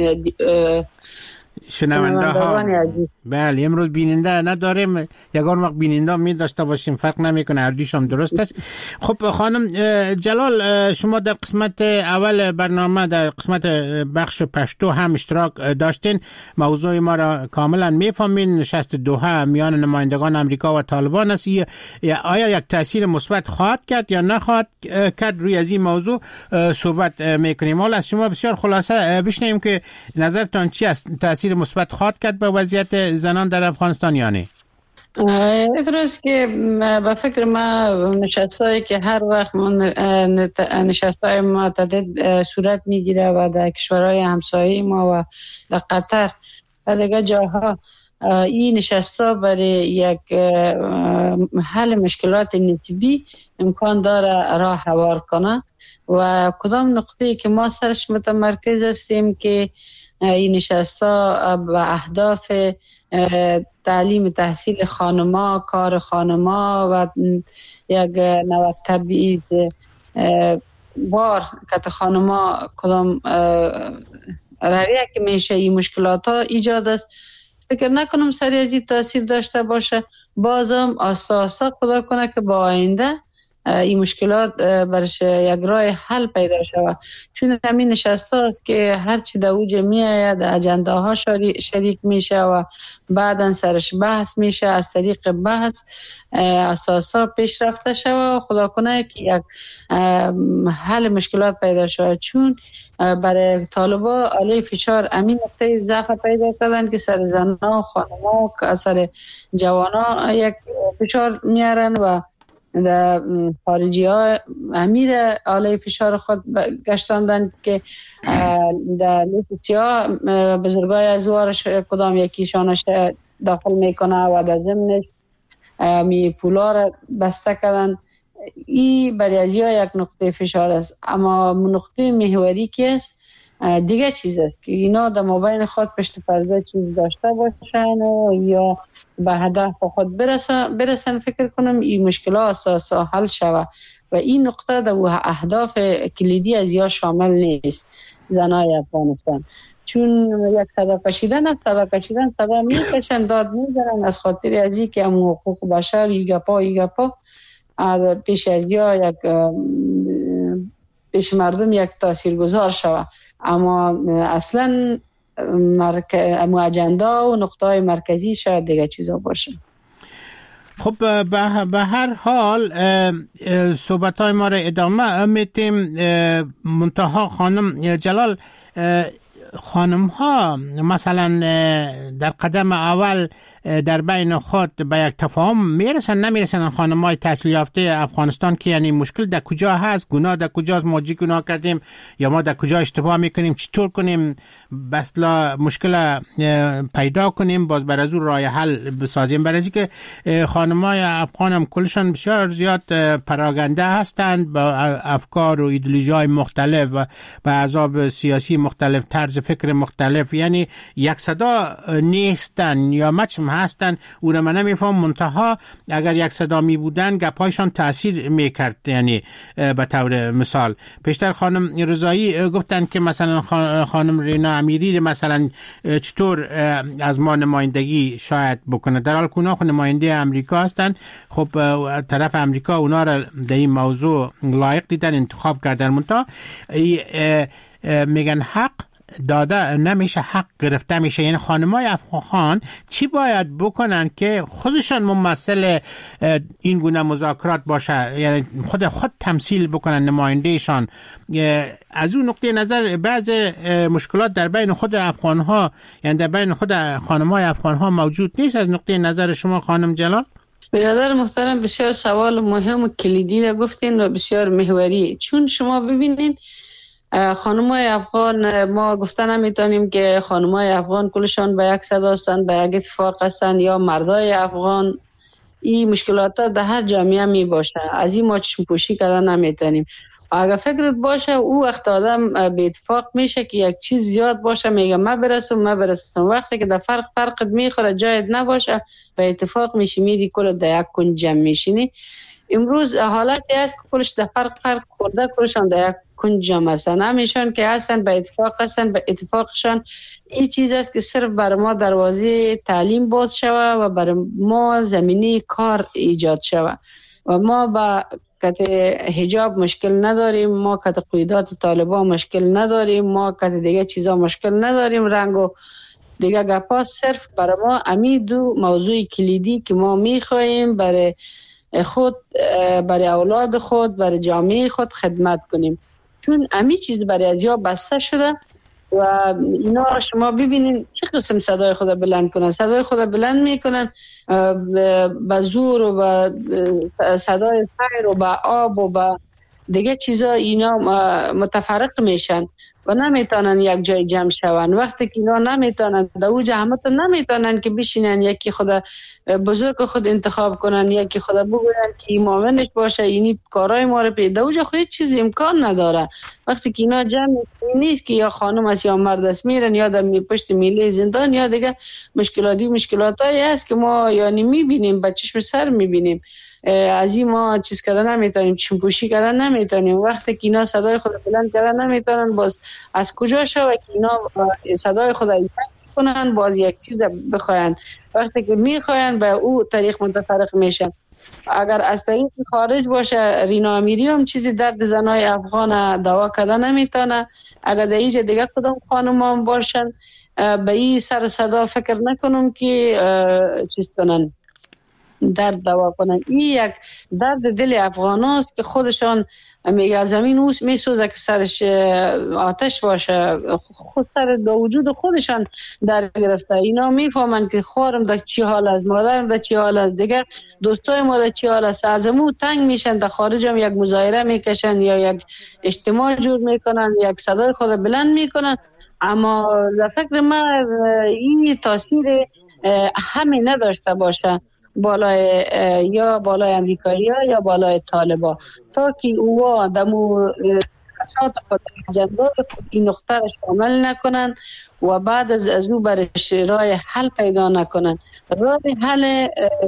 شنونده ها. بله امروز بیننده نداریم، یگان وقت بیننده می داشته باشیم فرق نمیکنه، هر دویش هم درست است. خب خانم جلال شما در قسمت اول برنامه در قسمت بخش پشتو هم اشتراک داشتین، موضوع ما را کاملا میفهمین. نشست دوحه میان نمایندگان امریکا و طالبان است. آیا یک تاثیر مثبت خواهد کرد یا نخواهد کرد، روی از این موضوع صحبت میکنیم. حالا از شما بسیار خلاصه بشنویم که نظرتان چی است، تاثیر مثبت خواهد کرد به وضعیت زنان در افغانستان یا نه؟ درست که به فکر ما نشستایی که هر وقت نشستای معتدد صورت میگیره و در کشورهای همسایه ما و در قطر و دیگه جاها، این نشستا برای یک حل مشکلات نسبی امکان داره راه هموار کنه و کدام نقطه‌ای که ما سرش متمرکز هستیم که این نشستا به اهداف تعلیم تحصیل خانما، کار خانما و یک نوع تبعیض بار که خانما کدام رویه که میشه این مشکلات ها ایجاد است. فکر نکنم سری از این تاثیر داشته باشه. بازم آستا آستا خدا کنه که با آینده این مشکلات برش یک راه حل پیدا شود، چون همین نشسته است که هرچی در اوج میآید اجنده ها شریک میشه و بعدا سرش بحث میشه، از طریق بحث اساسا پیش رفته شود و خدا کنه که یک حل مشکلات پیدا شود. چون برای طالبا علیه فشار امین نقطه ضعف پیدا کردن که سر زنها و خانمها و سر جوانا یک فشار میارن و در خارجی ها امیر آله فشار خود گشتاندن که در لیست ها بزرگای ازوارش کدام یکیشانش داخل میکنه و در ضمنش می پولا را بسته کردن. این برای از یک نقطه فشار است، اما نقطه محوری که است دیگه چیزه که اینا در مابین خود پشت پرده چیز داشته باشن و یا به هدف خود برسن. فکر کنم این مشکلات اساسا حل شود و این نقطه در اهداف کلیدی از یا شامل نیست زنای افغانستان، چون یک صدا کشیدن است، صدا میکشن، داد میزنن از خاطر از این که همون حقوق بشر ایگپا پیش از یا یک پیش مردم یک تاثیرگذار شود، اما اصلا اجندا و نقطه مرکزی شاید دیگه چیزا باشه. خب به هر حال صحبت‌های ما را ادامه میتیم. منتها خانم جلال، خانم ها مثلا در قدم اول در بین خود به یک تفاهم میرسن نمیرسن؟ خانم های تحصیل یافته افغانستان که یعنی مشکل در کجا هست، گناه در کجاست، ما چی گناه کردیم یا ما در کجا اشتباه میکنیم، چطور کنیم بسلا مشکل پیدا کنیم باز بر از اون راه حل بسازیم. برای اینکه خانم های افغان هم کلشان بسیار زیاد پراگنده هستند با افکار و ایدئولوژی های مختلف و با احزاب سیاسی مختلف، طرز فکر مختلف، یعنی یک صدا نیستن یا مچم هستن. او را من نمیفهم، منتها اگر یک صدا می بودن گپایشان تأثیر میکرد. یعنی به طور مثال پیشتر خانم رضایی گفتن که مثلا خانم رینا امیری مثلا چطور از ما نمایندگی شاید بکنه، در حال که اونا نماینده امریکا هستن. خب طرف امریکا اونا را در این موضوع لایق دیدن، انتخاب کردن، منتها میگن حق داده نمیشه، حق گرفته میشه. یعنی خانمای افغان چی باید بکنن که خودشان ممثل این گونه مذاکرات باشه، یعنی خود تمثیل بکنن، نمایندهشان؟ از اون نقطه نظر بعض مشکلات در بین خود افغان ها، یعنی در بین خود خانمای افغان ها موجود نیست. از نقطه نظر شما خانم جلال؟ برادر محترم بسیار سوال مهم و کلیدی را گفتین و بسیار محوری، چون شما ببینین خانمای افغان، ما گفتن نمیتونیم که خانمای افغان کلشان به یک صدا هستند، به یک اتفاق هستند، یا مردای افغان. این مشکلات در هر جامعه می باشه، از این ما چشم پوشی کردن نمیتونیم. اگر فکرت باشه او وقت آدم به اتفاق میشه که یک چیز زیاد باشه میگه ما برسم، وقتی که در فرقت میخوره جایت نباشه به اتفاق میشی میری کل در یک کنج جمع میشینی. امروز حالتی است که کلش در فرق خورده، کلشان در یک کنج جمع هستن، همیشان که هستن به اتفاق هستن. به اتفاقشان این چیز است که صرف بر ما دروازه تعلیم باز شود و بر ما زمینه کار ایجاد شود و ما با کت حجاب مشکل نداریم، ما کت قیودات طالبان مشکل نداریم، ما کت دیگه چیزا مشکل نداریم، رنگ و دیگه گپا. صرف برای ما امی دو موضوع کلیدی که ما میخواهیم برای خود، برای اولاد خود، برای جامعه خود خدمت کنیم، چون امی چیز برای از یا بسته شده و اینا شما ببینین چه قسم صدای خود بلند کنن. صدای خود بلند میکنن با زور و با صدای خیر و با آب و با دیگه چیزا، اینا متفرق میشن و نمیتونن یک جای جمع شون. وقتی که اینا نمیتونن در اوج همت نمیتونن که بشینن یکی خدا بزرگ خود انتخاب کنن، یکی خدا بگوین که معاونش باشه، اینی کارهای ما رو پیدا اوج خود چیز امکان نداره. وقتی که اینا جمع نیست که یا خانم است یا مرد است میرن یا در پشت میله زندان یا دیگه مشکلاتایی هست که ما یعنی میبینیم، به چشم سر میبینیم. از این ما چیز کردن نمیتونیم، چشم‌پوشی کردن نمیتونیم. وقتی که اینا صدای خود بلند کردن نمیتونن، باز از کجا شود که اینا صدای خود ایجاد کنن، باز یک چیز بخواین. وقتی که میخواین به او طریق متفرق میشن. اگر از طریق خارج باشه، رینا امیری هم چیزی درد زنای افغان دوا کردن نمیتونه. اگر در اینجا دیگه کدام خانم هم باشن به این سر و صدا فکر نکنم که چیز کنن، درد دوا کنن. این یک درد دل افغان است که خودشان میگه زمین اوست میسوزه که سرش آتش باشه، خود سر دا وجود خودشان در گرفته. اینا میفهمن که خورم در چی حال است، مادرم در چی حال است، دیگر دوستای ما در چی حال است. از امو تنگ میشن، در خارج هم یک مظاهره میکشن یا یک اجتماع جور میکنن، یک صدای خود بلند میکنن. اما در فکر من این تاثیر همین نداشته باشه بالای یا بالای امریکایی ها یا بالای طالبا، تا که اوها دمو اساط خود اجنده خود این نقطه شامل نکنن و بعد از او برش راه حل پیدا نکنن. راه حل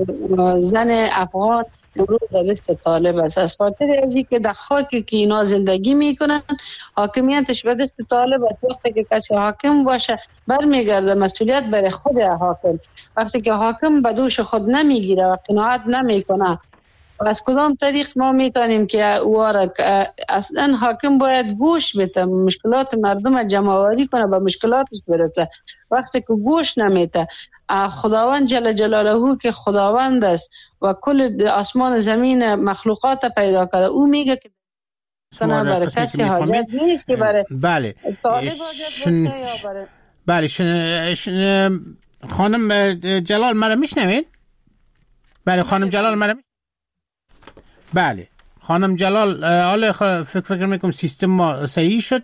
زن افغان امروز در دست طالب است. از خاطر ازی که در خاکی که اینا زندگی میکنن حاکمیتش به دست طالب است. وقتی که کسی حاکم باشه برمیگرده مسئولیت برای خود حاکم. وقتی که حاکم به دوش خود نمیگیره و قناعت نمیکنه، از کدام طریق ما میتونیم که اواره اصلا حاکم باید گوش بده، مشکلات مردم جمع‌آوری کنه، به مشکلاتش برسه. وقتی که گوش نمیده، خداوند جل جلاله که خداوند است و کل آسمان زمین مخلوقات پیدا کرده، او میگه که برای کسی حاجت نیست که برای بله طالب حاجت باشه یا برای بله. خانم جلال مرا میشنوید؟ بله خانم جلال مرا بله خانم جلال حالا فکر میکنم سیستم ما صحیح شد.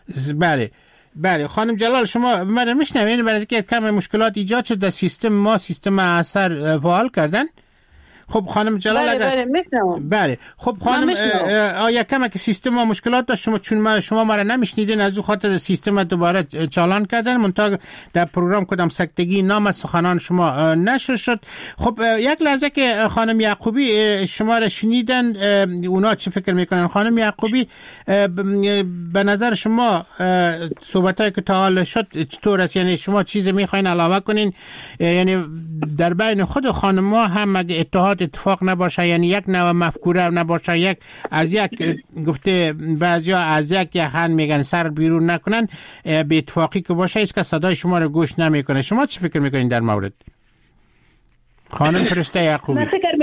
بله خانم جلال شما مرا میشنوید؟ برای اینکه کم مشکلات ایجاد شد در سیستم ما، سیستم اثر فعال کردن. خب خانم جلال اگر بله خب خانم آیا کم که سیستم ما مشکلات داشت چون شما ما را نمیشنیدین، از او خاطر سیستم دوباره چالان کردن. منتها در پروگرام کدام سکتگی نام سخنان شما نشر شد. خب یک لحظه که خانم یعقوبی شما را شنیدن، اونا چه فکر میکنن؟ خانم یعقوبی به نظر شما صحبتایی که تا حال شد چطور است؟ یعنی شما چیزی میخواین علاوه کنین؟ یعنی در بین خود خانم‌ها هم اگه اتفاق نباشه، یعنی یک نوع مفکوره نباشه، یک از یک گفته بعضیا از یک هن میگن سر بیرون نکنن، به اتفاقی که باشه هیچ کس صدای شما رو گوش نمیکنه. شما چی فکر میکنین در مورد؟ خانم فرشته یعقوبی. من فکر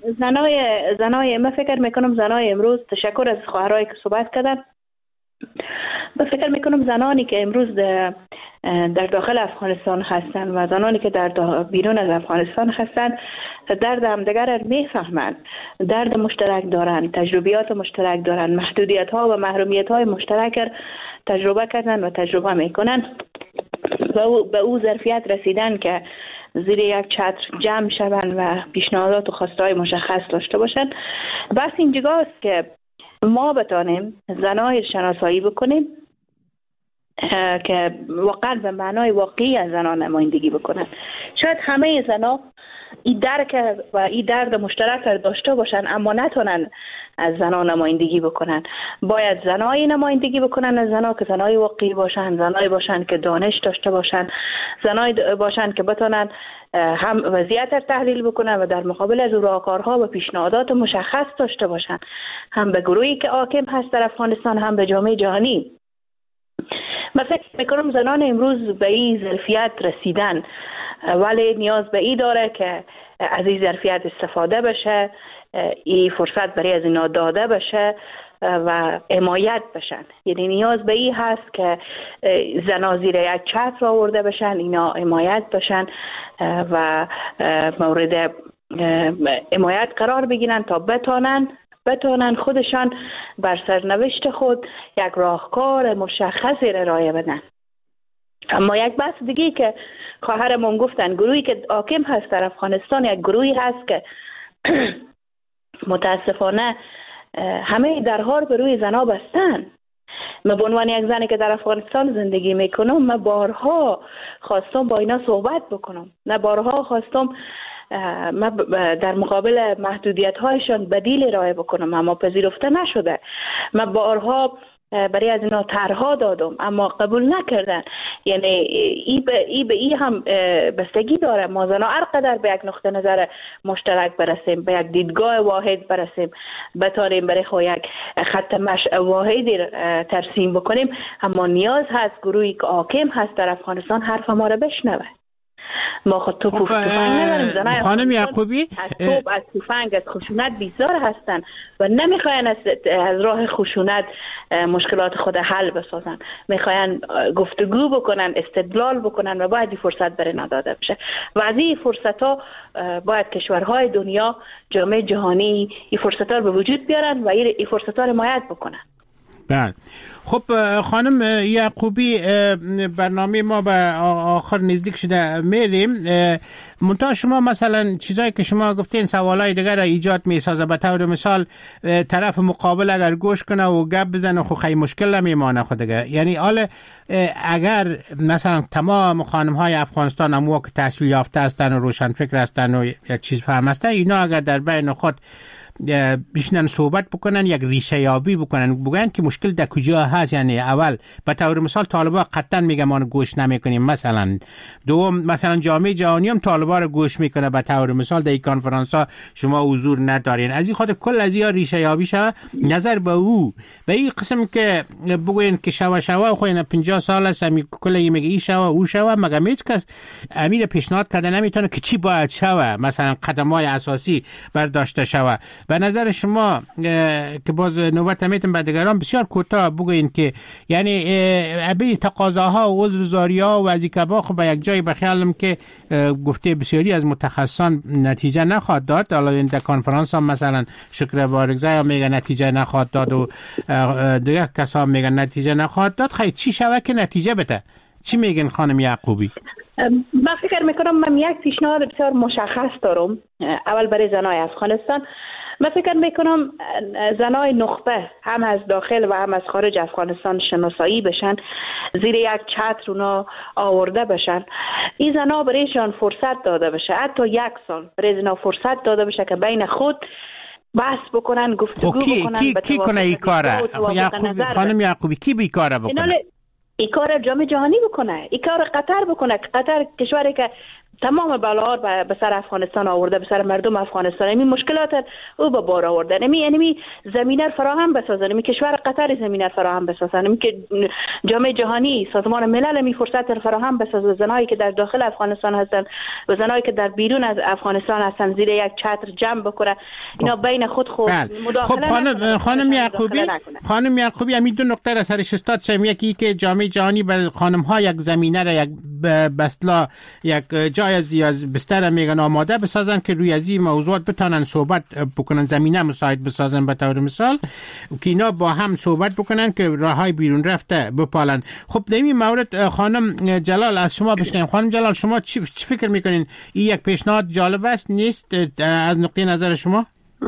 میکنم زنای امروز، تشکر از خواهرایی که صحبت کردن، من فکر میکنم زنانی که امروز در داخل افغانستان هستند و زنانی که در بیرون از افغانستان هستند درد همدیگر را میفهمند، درد مشترک دارند، تجربیات مشترک دارند، محدودیت ها و محرومیت های مشترک تجربه کردن و تجربه میکنند و به او ظرفیت رسیدن که زیر یک چتر جمع شوند و پیشنهادات و خواستهای مشخص داشته باشند. بس اینجاست که ما بتانیم زنای شناسایی بکنیم که واقعا به معنای واقعی از زنان نمایندگی بکنن. شاید همه زنا این درک و این درد مشترک را داشته باشن اما نتونن از زنان نمایندگی بکنن. باید زنای نمایندگی بکنن از زنا که زنای واقعی باشن، زنای باشن که دانش داشته باشن، زنای باشن که بتونن هم وضعیت را تحلیل بکنن و در مقابل از راهکارها و پیشنهادات مشخص داشته باشن، هم به گروهی که حاکم هست در افغانستان هم به جامعه جهانی. من فکر میکنم زنان امروز به این ظرفیت رسیدن، ولی نیاز به این داره که از این ظرفیت استفاده بشه، این فرصت برای از اینا داده بشه و حمایت بشن. یعنی نیاز به این هست که زنا زیر یک چتر آورده بشن، اینا حمایت بشن و مورد حمایت قرار بگیرن تا بتونن خودشان بر سرنوشت خود یک راهکار مشخصی را ارائه بدن. اما یک بحث دیگه که خواهرمون گفتن، گروهی که حاکم هست در افغانستان یک گروهی هست که متاسفانه همه درها به روی زنا بستن. من به عنوان یک زنی که در افغانستان زندگی میکنم، من بارها خواستم با اینا صحبت بکنم، نه بارها خواستم من در مقابل محدودیت هایشان بدیل ارائه بکنم اما پذیرفته نشده. من بارها برای از اینا طرح‌ها دادم اما قبول نکردن. یعنی ای به ای هم بستگی داره ما زنا هر قدر به یک نقطه نظر مشترک برسیم، به یک دیدگاه واحد برسیم، بتونیم برای خود یک خط مشی واحدی ترسیم بکنیم، اما نیاز هست گروهی که حاکم هست در افغانستان حرف ما را بشنوه. ما خود توپ و تفنگ نداریم. زنای خانم یعقوبی از توپ، از تفنگ، از خشونت بیزار هستن و نمیخواین از راه خشونت مشکلات خود حل بسازن، میخواین گفتگو بکنن، استدلال بکنن و باید این فرصت برای نداده بشه و از این فرصت ها باید کشورهای دنیا، جامعه جهانی این فرصت ها رو به وجود بیارن و این فرصت ها رو حمایت بکنن. بله. خب خانم یعقوبی، برنامه ما به آخر نزدیک شده، میریم. منتها شما مثلا چیزایی که شما گفتین سوالای دیگر را ایجاد میسازه. به طور مثال طرف مقابل اگر گوش کنه و گپ بزنه خو خیلی مشکل نمیمانه خود دیگه. یعنی حالا اگر مثلا تمام خانم های افغانستان هم که تحصیل یافته هستن و روشن فکر هستن و یک چیز فهم هستن، اینا اگر در بین خود بشنن صحبت بکنن، یک ریشه یابی بکنن، بگن که مشکل در کجا هست. یعنی اول به طور مثال طالبا قطعا میگه ما گوش نمیکنیم، مثلا دوم مثلا جامعه جهانی هم طالبا رو گوش میکنه، به طور مثال در این کنفرانس ها شما حضور ندارین. از این خاطر کل از این ریشه یابی شوه، نظر به او به این قسم که بگوین که شوه خوین 50 سال است می کلی میگه این شوه او شوه، مگه هیچ کس امیر پیشنهاد کرده نمیتونه که چی باید شوه، مثلا قدم‌های اساسی برداشته شوه. به نظر شما که باز نوبت میتون به دیگران بسیار کوتاه بگوین که یعنی ابی تقاضاها و عذرزاری‌ها و ازیکبا خب به یک جای بخیالم که گفته بسیاری از متخصصان نتیجه نخواهد داد. حالا این در کنفرانس هم مثلا شکر بارگزای میگه نتیجه نخواهد داد و دیگه کسا میگن نتیجه نخواهد داد. خیلی چی شوه که نتیجه بده؟ چی میگن خانم یعقوبی؟ من فکر میکنم من یک پیشنهاد بسیار مشخص دارم. اول برای زنای افغانستان، من فکر میکنم زنای نخبه هم از داخل و هم از خارج افغانستان شناسایی بشن، زیر یک چتر اونا آورده بشن. این زنا برایشان فرصت داده بشه، حتی 1 سال برای زنا فرصت داده بشه که بین خود بحث بکنن، گفتگو بکنن. کی کنه این کاره؟ خانم یعقوبی کی بی کاره بکنه؟ این کار جامعه جهانی بکنه، این کار قطر بکنه. قطر کشوری که تمام بلاها به سر افغانستان آورده، به سر مردم افغانستان، این مشکلات او به بار آورده. نمی زمینه فراهم بسازن، نمی کشور قطر زمینه فراهم بسازن، نمی که جامعه جهانی، سازمان ملل می فرصت فراهم بسازه. زنایی که در داخل افغانستان هستن و زنایی که در بیرون از افغانستان هستن زیر یک چتر جمع بکنه، اینا بین خود مداخله. خب خانم یعقوبی همین دو نکته را سرش استاد شم. یکی که جامعه جهانی برای خانم ها یک زمینه را، یک بسلا، یک جای از بستر میگن آماده بسازن که روی از این موضوعات بتانن صحبت بکنن، زمینه مساعد بسازن به طور مثال که اینا با هم صحبت بکنن که راههای بیرون رفته بپالن. خب در این مورد خانم جلال از شما بشنویم. خانم جلال شما چی فکر میکنین؟ این یک پیشنهاد جالب است نیست از نقطه نظر شما؟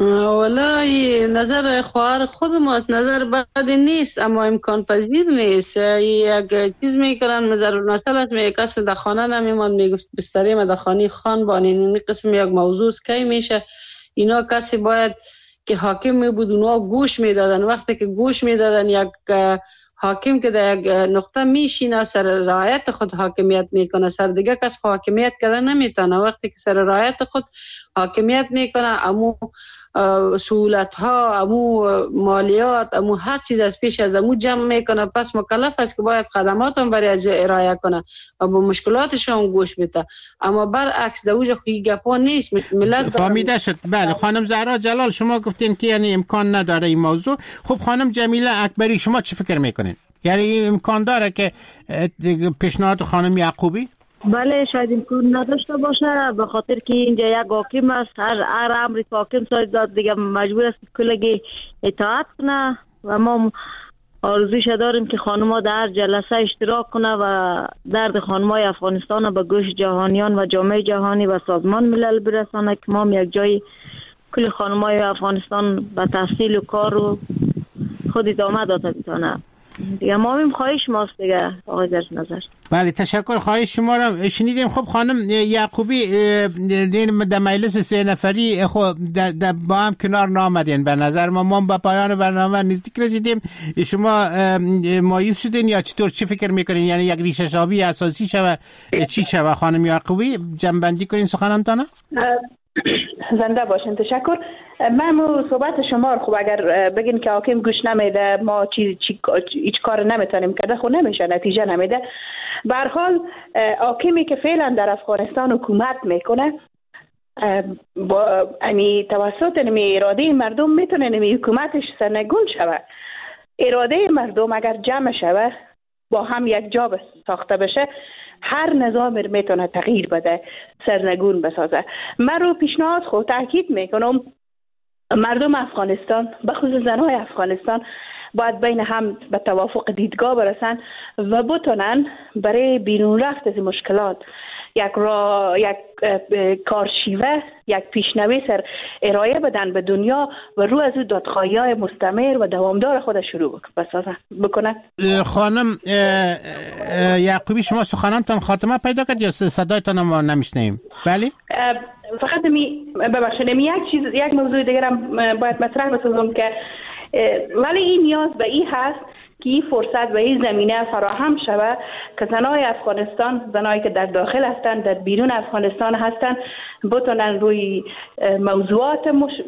والله نظر خواهر خود ماست، نظر بدی نیست اما امکان پذیر نیست. یک چیز میکنن مزرور مثلا می کسی در خانه نمیماند، میگفت بستری در خانه خان بانین. این قسم یک موضوع کی میشه؟ اینا کسی باید که حاکم می بود اونها گوش میدادن. وقتی که گوش میدادن یک حاکم که در یک نقطه میشینه سر رعایت خود حاکمیت میکنه، سر دیگه کس حاکمیت کردن نمیتونه. وقتی که سر رعایت خود حاکمیت میکنه، امو سهولت ها، امو مالیات، امو هر چیز از پیش از امو جمع میکنه. پس مکلف است که باید خدمات هم برای از ارائه کنه و با مشکلاتش هم گوش بده. اما برعکس دوجه خویی گپا نیست. ملت فهمیده شد. بله خانم زهرا جلال شما گفتین که یعنی امکان نداره این موضوع. خب خانم جمیله اکبری شما چی فکر میکنین؟ یعنی امکان داره که پیشنهاد خانم یعقوبی؟ بله شاید امکان نداشته باشه، به خاطر که اینجا یک حاکم است، هر امری که حاکم صادر داد دیگه مجبور است کلگی اطاعت کنه و ما آرزوش داریم که خانم‌ها در جلسه اشتراک کنه و درد خانم‌های افغانستان به گوش جهانیان و جامعه جهانی و سازمان ملل برسانه که ما یک جای کل خانم‌های افغانستان به تحصیل و کار و خود ادامه داده بتونه. دیگه ما هم خواهش ماست دیگه آقای نظر. بله تشکر، خواهش شما را شنیدیم. خب خانم یعقوبی در مجلس 3 نفری خب با هم کنار نامدین. به نظر ما به پایان برنامه نزدیک رسیدیم. شما مایوس شدین یا چطور؟ چی فکر میکنین؟ یعنی یک ریشه شابی اساسی شوه چی شوه؟ خانم یعقوبی جنبندی کنین سخنانتانه. زنده باشین. تشکر. من صحبت شما رو خب اگر بگین که حاکم گوش نمیده ما هیچ کار نمیتونیم کرده خب نمیشه، نتیجه نمیده. به هر حال حاکمی که فعلا در افغانستان حکومت میکنه با توسط اراده مردم میتونه حکومتش سرنگون شوه. اراده مردم اگر جمع شوه با هم یک جا ساخته بشه هر نظام میتونه تغییر بده، سرنگون بسازه. من رو پیشنهاد خود تاکید میکنم مردم افغانستان به خصوص زنهای افغانستان باید بین هم به توافق دیدگاه برسن و بتونن برای بیرون رفت از مشکلات یک کارشیوه، یک پیشنویس ارائه بدن به دنیا و رو از او دادخواهی‌های مستمر و دوامدار خود شروع بکنن. خانم یعقوبی شما سخنانتان خاتمه پیدا کرد یا صدایتان ما نمیشنیم؟ بله؟ فقط ببخشید یک موضوع دیگر هم باید مطرح بسازم که ولی این نیاز به این هست که این فرصت و این زمینه فراهم شود که زنای افغانستان، زنایی که در داخل هستند در بیرون افغانستان هستند، بتونن روی موضوعات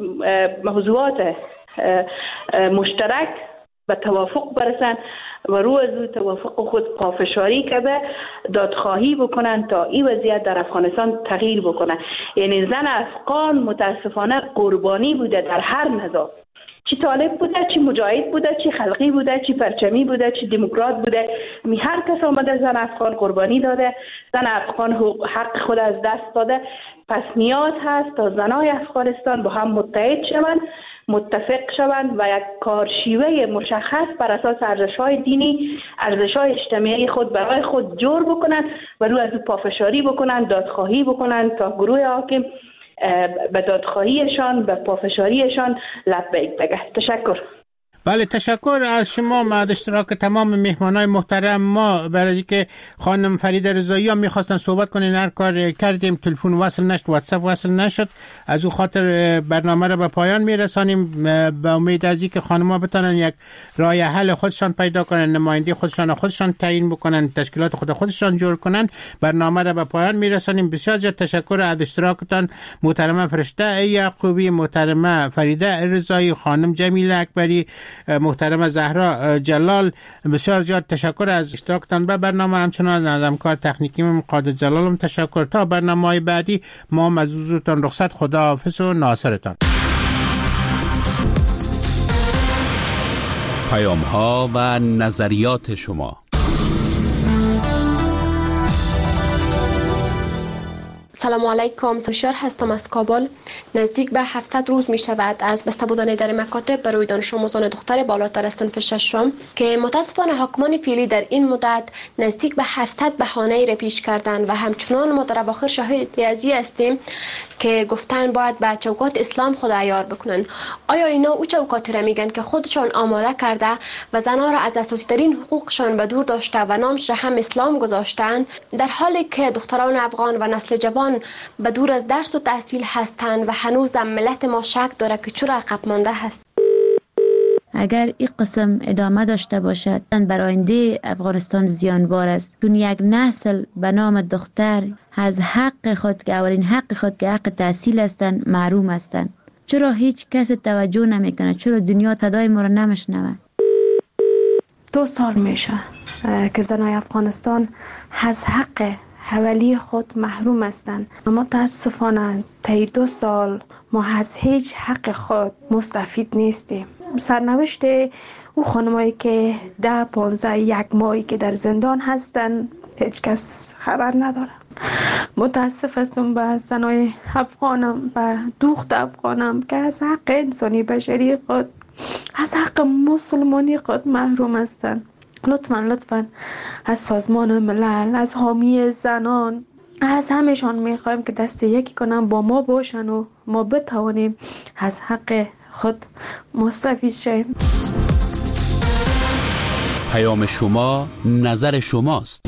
مشترک به توافق برسن و رو از توافق خود پافشاری کرده دادخواهی بکنن تا این وضعیت در افغانستان تغییر بکنه. یعنی زن افغان متاسفانه قربانی بوده در هر نظام، چی طالب بوده، چی مجاهد بوده، چی خلقی بوده، چی پرچمی بوده، چی دموکرات بوده، هر کس آمده زن افغان قربانی داده، زن افغان حق خود از دست داده. پس نیاز هست تا زنای افغانستان با هم متحد شوند، متفق شوند و یک کارشیوه مشخص بر اساس ارزش‌های دینی، ارزش‌های اجتماعی خود برای خود جور بکنند و رو از او پافشاری بکنند، دادخواهی بکنند تا گروه حاکم به دادخواهیشان، به پافشاریشان لبیک بگه. تشکر. بله تشکر از شما. مع اشتراک تمام مهمانای محترم ما برای که خانم فریده رضایی هم میخواستن صحبت کنین، هر کار کردیم تلفن وصل نشد، واتساپ وصل نشد، از او خاطر برنامه رو به پایان میرسانیم. به امید از اینکه خانم‌ها بتونن یک راه حل خودشان پیدا کنن، نماینده خودشان تعیین بکنن، تشکیلات خودشان جور کنن، برنامه رو به پایان میرسانیم. بسیار زیاد تشکر از اشتراکتان محترمه فرشته یعقوبی، محترمه فریده رضایی، خانم جمیله اکبری، محترم زهرا جلال. بسیار زیاد تشکر از اشتراکتان به برنامه. همچنان از همکار تکنیکی قادر جلالم تشکر. تا برنامه‌های بعدی ما از حضورتان رخصت. خداحافظ و ناصرتان. پیام‌ها و نظریات شما. سلام علیکم، سشار هستم از کابل. نزدیک به 700 روز می شود از بسته بودن در مکاتب برای دانش آموزان دختر بالاتر از صنف ششم که متاسفانه حاکمان فعلی در این مدت نزدیک به 700 بهانه را پیش کردند و همچنان ما در اواخر شاهد ازی هستیم که گفتن باید به چوکات اسلام خود عیار بکنن. آیا اینا او چوکاتی را میگن که خودشان آماده کرده و زنها را از اساسی ترین حقوقشان به دور داشته و نامش را هم اسلام گذاشتند، در حالی که دختران افغان و نسل جوان به دور از درس و تحصیل هستند و هنوز ملت ما شک داره که چرا عقب مانده هست. اگر این قسم ادامه داشته باشد بر آینده افغانستان زیانبار است، چون یک نسل به نام دختر از حق خود که اولین حق خود که حق تحصیل هستند محروم هستند. چرا هیچ کس توجه نمیکنه؟ چرا دنیا صدای ما را نمیشنوه؟ 2 سال میشه که زنای افغانستان از حق حوالی خود محروم هستند. متاسفانه طی 2 سال ما از هیچ حق خود مستفید نیستیم. سرنوشت او خانمایی که 10 15 1 ماهی که در زندان هستند هیچ کس خبر نداره. متاسف هستم به زنای افغانم، به دختر افغانم که از حق انسانی بشری خود، از حق مسلمانی خود محروم هستند. لطفاً از سازمان ملل، از حامی زنان، از همشان میخوایم که دست یکی کنن با ما باشن و ما بتوانیم از حق خود مستفید شیم. پیام شما نظر شماست.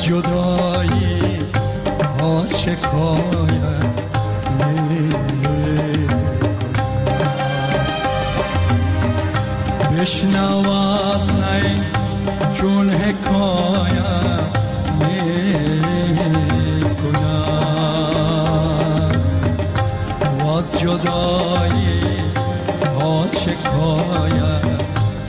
جدایی ها شکایت بشنواد نی چون حکایت میکنم و جدایی ها شکایت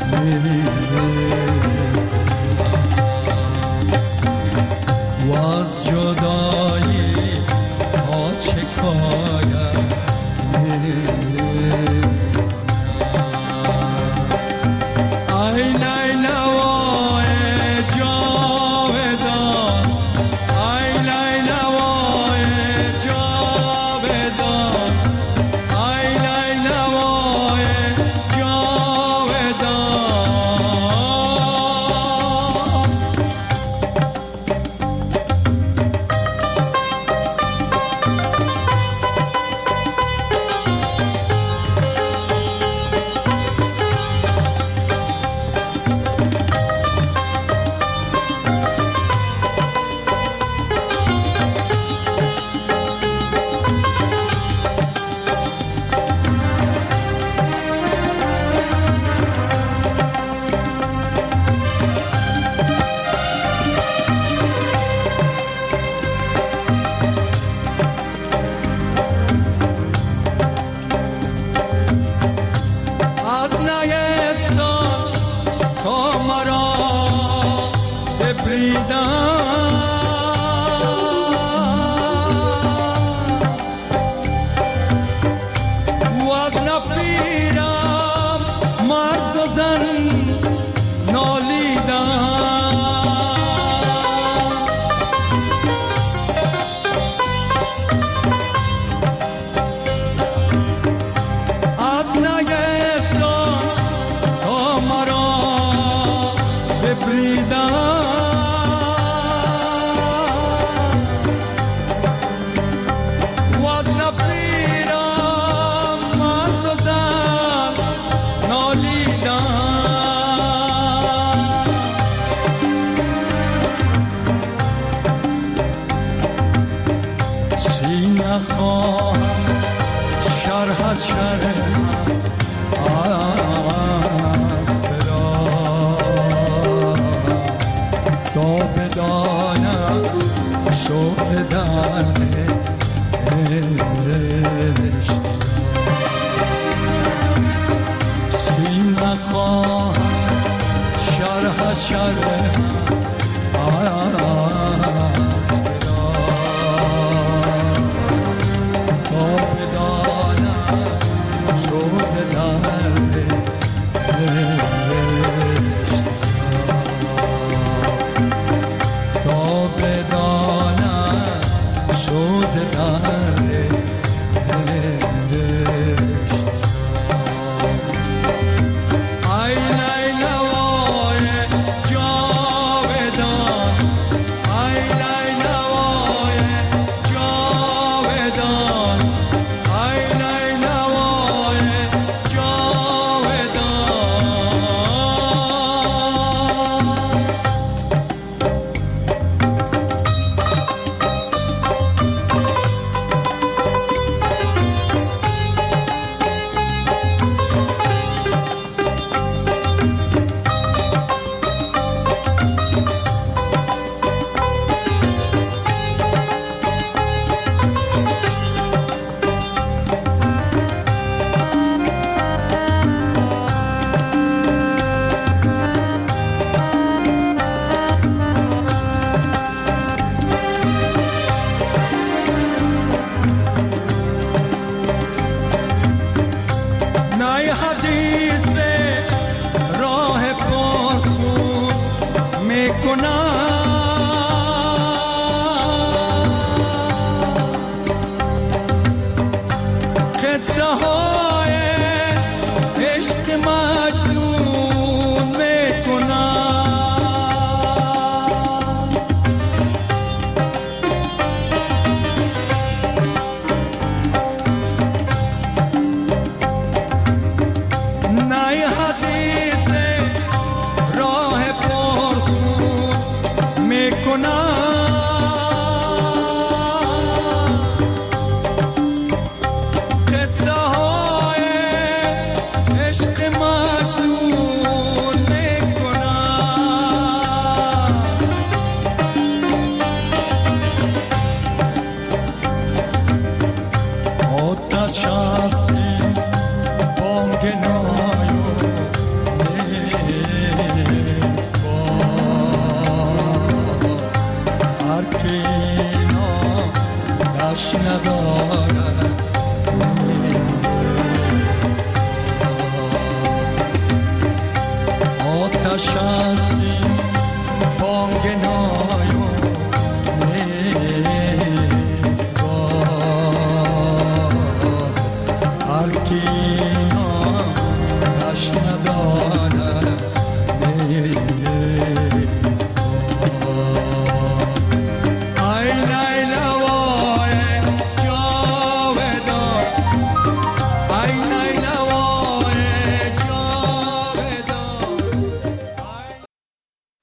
و از جدایی ها شکایت ای لیلوای جاودان ای لیلوای جاودان ای لیلوای این بانگ نایو نیست باد هر کی نام نشنبانه نیست